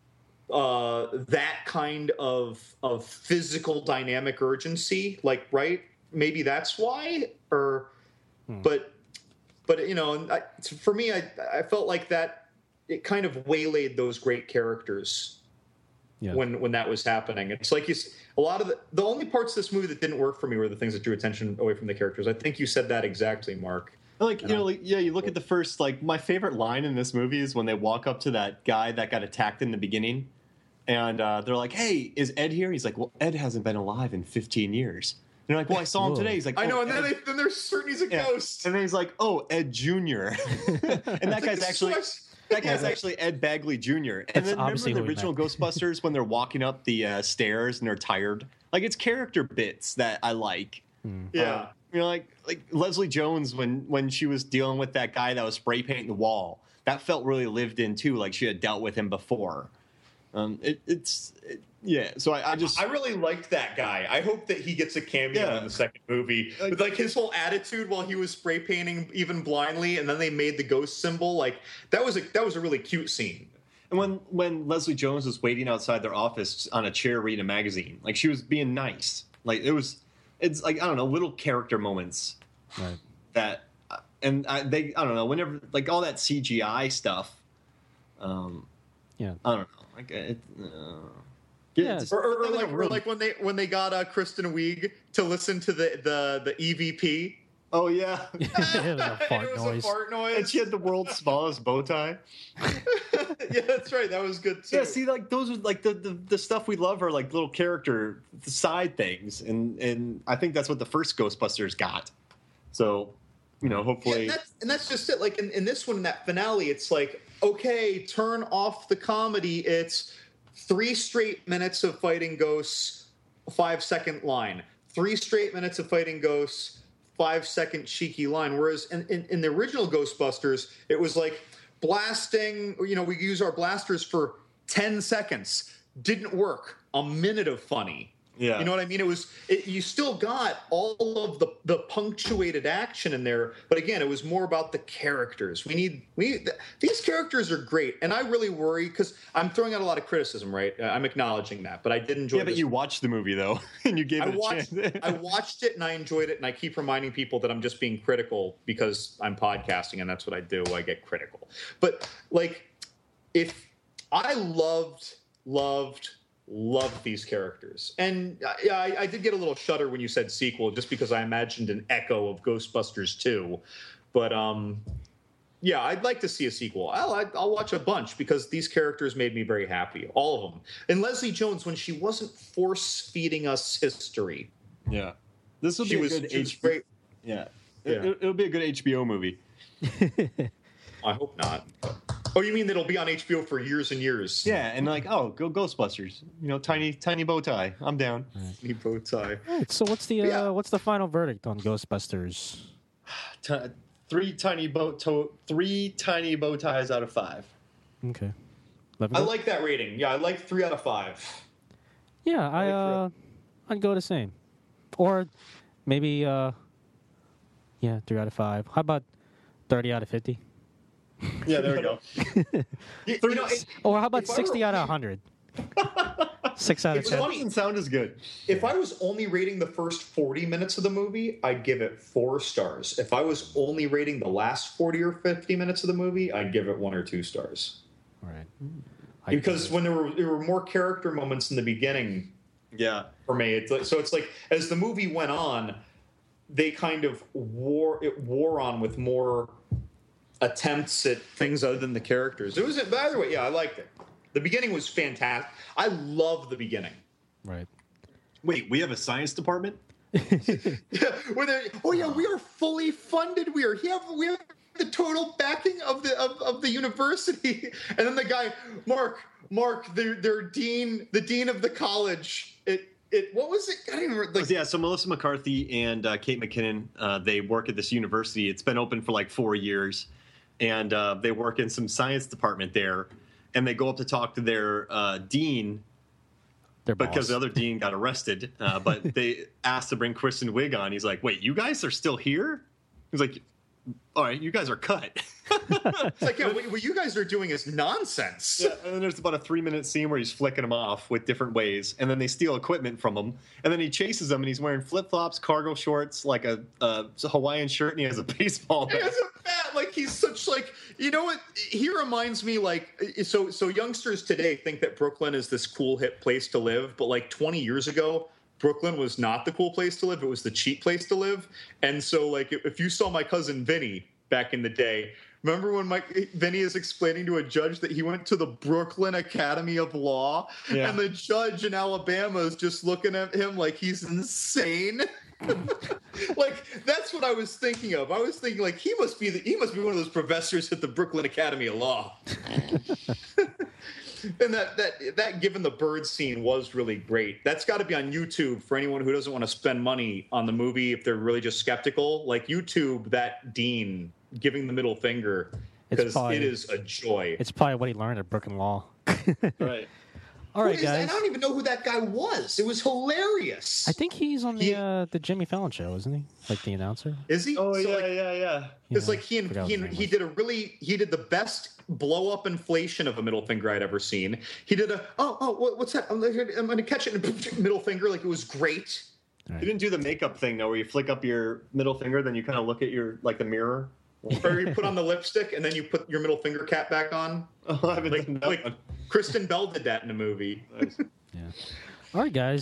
uh, that kind of of physical dynamic urgency. Like, right? Maybe that's why. Or, hmm. but but you know, I, for me, I I felt like that it kind of waylaid those great characters. Yeah. When when that was happening, it's like you. A lot of the the only parts of this movie that didn't work for me were the things that drew attention away from the characters. I think you said that exactly, Mark. Like, you know, like, yeah, you look at the first, like, my favorite line in this movie is when they walk up to that guy that got attacked in the beginning, and uh, they're like, "Hey, is Ed here?" He's like, "Well, Ed hasn't been alive in fifteen years." And they're like, "Well, I saw him today." He's like, oh, "I know," and then, Ed. they, then they're certain he's a yeah. ghost. And then he's like, "Oh, Ed Junior" And that guy's like, actually... That guy's actually Ed Bagley Junior And That's then remember the original Ghostbusters when they're walking up the uh, stairs and they're tired? Like, it's character bits that I like. Hmm. Yeah. Uh, you know, like like Leslie Jones when when she was dealing with that guy that was spray painting the wall. That felt really lived in, too, like she had dealt with him before. Um, it, it's... It, yeah, so I, I just... I really liked that guy. I hope that he gets a cameo yeah. in the second movie. Like, With, like, his whole attitude while he was spray painting even blindly, and then they made the ghost symbol. Like, that was a, that was a really cute scene. And when, when Leslie Jones was waiting outside their office on a chair reading a magazine, like, she was being nice. Like, it was... It's, like, I don't know, little character moments right. that... And I, they... I don't know, whenever... Like, all that C G I stuff... Um, yeah. I don't know. Like, it... Uh, Yeah, or, or, or, like, or like when they when they got uh, Kristen Wiig to listen to the the, the E V P. Oh yeah, it was a fart it was noise. a fart noise, and she had the world's smallest bow tie. Yeah, that's right. That was good too. Yeah, see, like those are like the, the the stuff we love are like little character side things, and and I think that's what the first Ghostbusters got. So, you know, hopefully, yeah, and, that's, and that's just it. Like in, in this one, in that finale, it's like, okay, turn off the comedy. It's three straight minutes of fighting ghosts, five second line. Three straight minutes of fighting ghosts, five second cheeky line. Whereas in, in, in the original Ghostbusters, it was like blasting, you know, we use our blasters for ten seconds. Didn't work. A minute of funny. Yeah. You know what I mean? It was, it, you still got all of the, the punctuated action in there. But again, it was more about the characters. We need, we need, these characters are great. And I really worry because I'm throwing out a lot of criticism, right? I'm acknowledging that, but I did enjoy it. Yeah, but this. you watched the movie though, and you gave I it a watched, chance. I watched it and I enjoyed it. And I keep reminding people that I'm just being critical because I'm podcasting and that's what I do. I get critical. But like, if I loved, loved, loved these characters. And I, I did get a little shudder when you said sequel, just because I imagined an echo of Ghostbusters two. But um, yeah, I'd like to see a sequel. I'll, I'll watch a bunch because these characters made me very happy, all of them. And Leslie Jones, when she wasn't force-feeding us history. Yeah. This will be she a was, good she was H B O. great. Yeah. yeah. It, it'll be a good H B O movie. I hope not. Oh, you mean that'll be on H B O for years and years? Yeah, and like, oh, go Ghostbusters. You know, tiny, tiny bow tie. I'm down. Tiny bow tie. All right, so what's the uh, yeah. what's the final verdict on Ghostbusters? T- three tiny bow, to- three tiny bow ties out of five. Okay. I like that rating. Yeah, I like three out of five. Yeah, I, I uh, I'd go the same, or maybe uh, yeah, three out of five. How about thirty out of fifty? Yeah, there we go. you, you know, it, or how about sixty were, out of one hundred? Six out of ten. It doesn't sound as good. If I was only rating the first forty minutes of the movie, I'd give it four stars. If I was only rating the last forty or fifty minutes of the movie, I'd give it one or two stars. All right. Because when there were there were more character moments in the beginning, yeah, for me, it's like, so it's like as the movie went on, they kind of wore it wore on with more attempts at things other than the characters. It was, by the way, yeah, I liked it. The beginning was fantastic. I love the beginning. Right. Wait, we have a science department? Yeah, where oh yeah, we are fully funded. We are we have we have the total backing of the of, of the university. And then the guy, Mark, Mark, their their dean, the dean of the college. It it what was it? I don't even remember. Like, yeah, so Melissa McCarthy and uh, Kate McKinnon, uh, they work at this university. It's been open for like four years. And uh, they work in some science department there, and they go up to talk to their uh, dean their because boss. the other dean got arrested. Uh, but they asked to bring Kristen Wiig on. He's like, "Wait, you guys are still here?" He's like, "All right, you guys are cut." It's like, yeah, what, what you guys are doing is nonsense. Yeah, and then there's about a three minute scene where he's flicking them off with different ways, and then they steal equipment from him, and then he chases them, and he's wearing flip flops, cargo shorts, like a, a Hawaiian shirt, and he has a baseball bat. He has a bat. Like he's such like you know what? He reminds me like so so youngsters today think that Brooklyn is this cool hip place to live, but like twenty years ago, Brooklyn was not the cool place to live. It was the cheap place to live. And so like if you saw my cousin Vinny back in the day. Remember when Mike Vinny is explaining to a judge that he went to the Brooklyn Academy of Law, yeah. and the judge in Alabama is just looking at him like he's insane? Like that's what I was thinking of. I was thinking like he must be the, he must be one of those professors at the Brooklyn Academy of Law. And that that that given the bird scene was really great. That's got to be on YouTube for anyone who doesn't want to spend money on the movie if they're really just skeptical. Like YouTube, that Dean giving the middle finger, because it is a joy. It's probably what he learned at Brooklyn Law. Right. All right, is, guys. and I don't even know who that guy was. It was hilarious. I think he's on the He- uh, the Jimmy Fallon show, isn't he? Like the announcer. Is he? Oh So, yeah, like, yeah, yeah. It's Yeah, like he and, forgot he, his and, name he was. did a really he did the best blow up inflation of a middle finger I'd ever seen. He did a oh oh what, what's that? I'm, I'm going to catch it in middle finger like it was great. You didn't do the makeup thing though, where you flick up your middle finger, then you kind of look at your like the mirror. Or you put on the lipstick and then you put your middle finger cap back on. Oh, I haven't Like, done that like one. Kristen Bell did that in a movie. Nice. Yeah. All right, guys.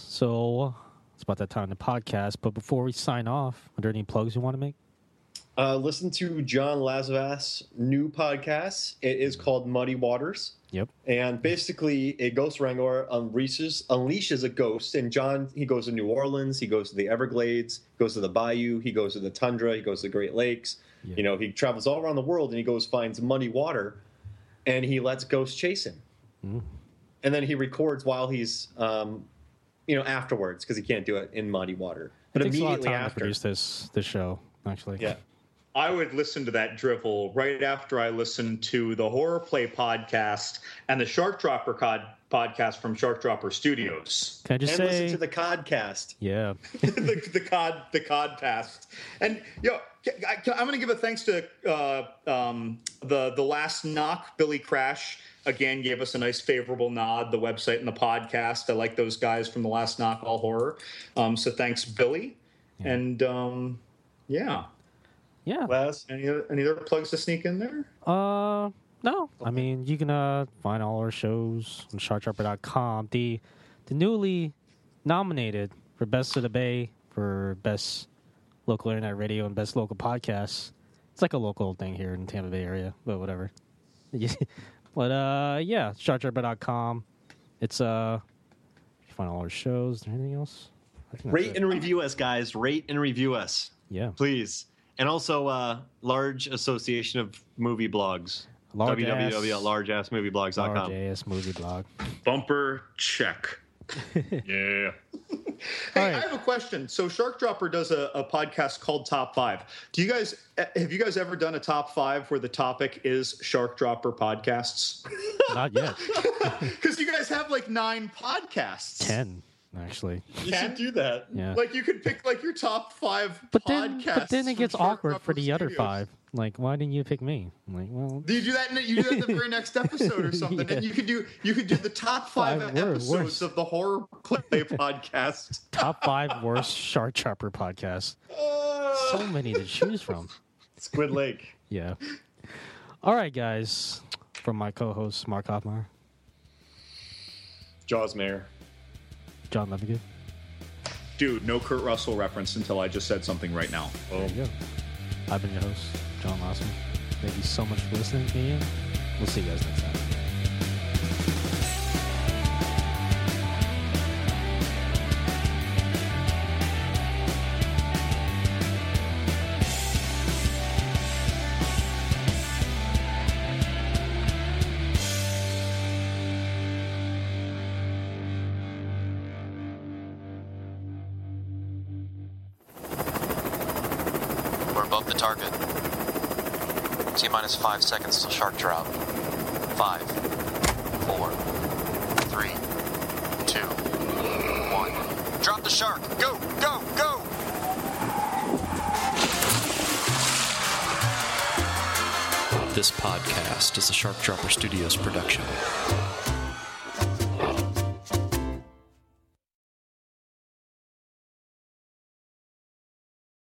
So it's about that time in the podcast. But before we sign off, are there any plugs you want to make? Uh, listen to John Lazarus' new podcast. It is called Muddy Waters. Yep. And basically, a ghost wrangler unleashes, unleashes a ghost. And John, he goes to New Orleans. He goes to the Everglades. Goes to the Bayou. He goes to the Tundra. He goes to the Great Lakes. Yeah. You know, he travels all around the world, and he goes finds muddy water, and he lets ghosts chase him. Mm. And then he records while he's, um, you know, afterwards, because he can't do it in muddy water. But It takes a lot of immediately time to after, produce this this show, actually. yeah. I would listen to that drivel right after I listened to the Horror Play podcast and the Shark Dropper cod podcast from Shark Dropper Studios. Can I just And say? listen to the Codcast. Yeah. the, the cod the cod past and yo I, I'm going to give a thanks to uh, um, the the last knock. Billy Crash again gave us a nice favorable nod. The website and the podcast. I like those guys from the last knock all horror. Um, so thanks, Billy. Yeah. And um, yeah, Yeah. Les? any other, any other plugs to sneak in there? Uh, no. I mean, you can uh, find all our shows on shark dropper dot com. The the newly nominated for Best of the Bay for Best Local Internet Radio and Best Local Podcasts. It's like a local thing here in the Tampa Bay area, but whatever. But uh, yeah, shark dropper dot com. It's uh, you can find all our shows. Is there anything else? I think that's Rate it. and review us, guys. Rate and review us, Yeah. please. And also, uh, Large Association of Movie Blogs. Large w w w dot ass- large ass movie blogs dot Large com. ass movie blog. Bumper check. Yeah. Hey, All right. I have a question. So Shark Dropper does a, a podcast called Top Five. Do you guys have you guys ever done a top five where the topic is Shark Dropper podcasts? Not yet. Because you guys have like nine podcasts. Ten, actually. You Ken? should do that. Yeah. Like you could pick like your top five But podcasts. then, but then it from gets Shark awkward Dropper for the other Studios. five. Like, why didn't you pick me? I'm like, well, Do you do that? In, you do that in the very next episode or something, Yeah. and you could do you could do the top five, Five wor- episodes worst. of the Horror Play podcast. top five worst Shark Chopper podcasts. So many to choose from. Squid Lake. Yeah. All right, guys. From my co-host Mark Hoffmeyer, Jaws Mayor. John Levigood. Dude, no Kurt Russell reference until I just said something right now. There you go. I've been your host, John Lossman. Thank you so much for listening to me. We'll see you guys next time. We're above the target. T minus five seconds till shark drop. Five, four, three, two, one. Drop the shark. Go, go, go! This podcast is a Shark Dropper Studios production.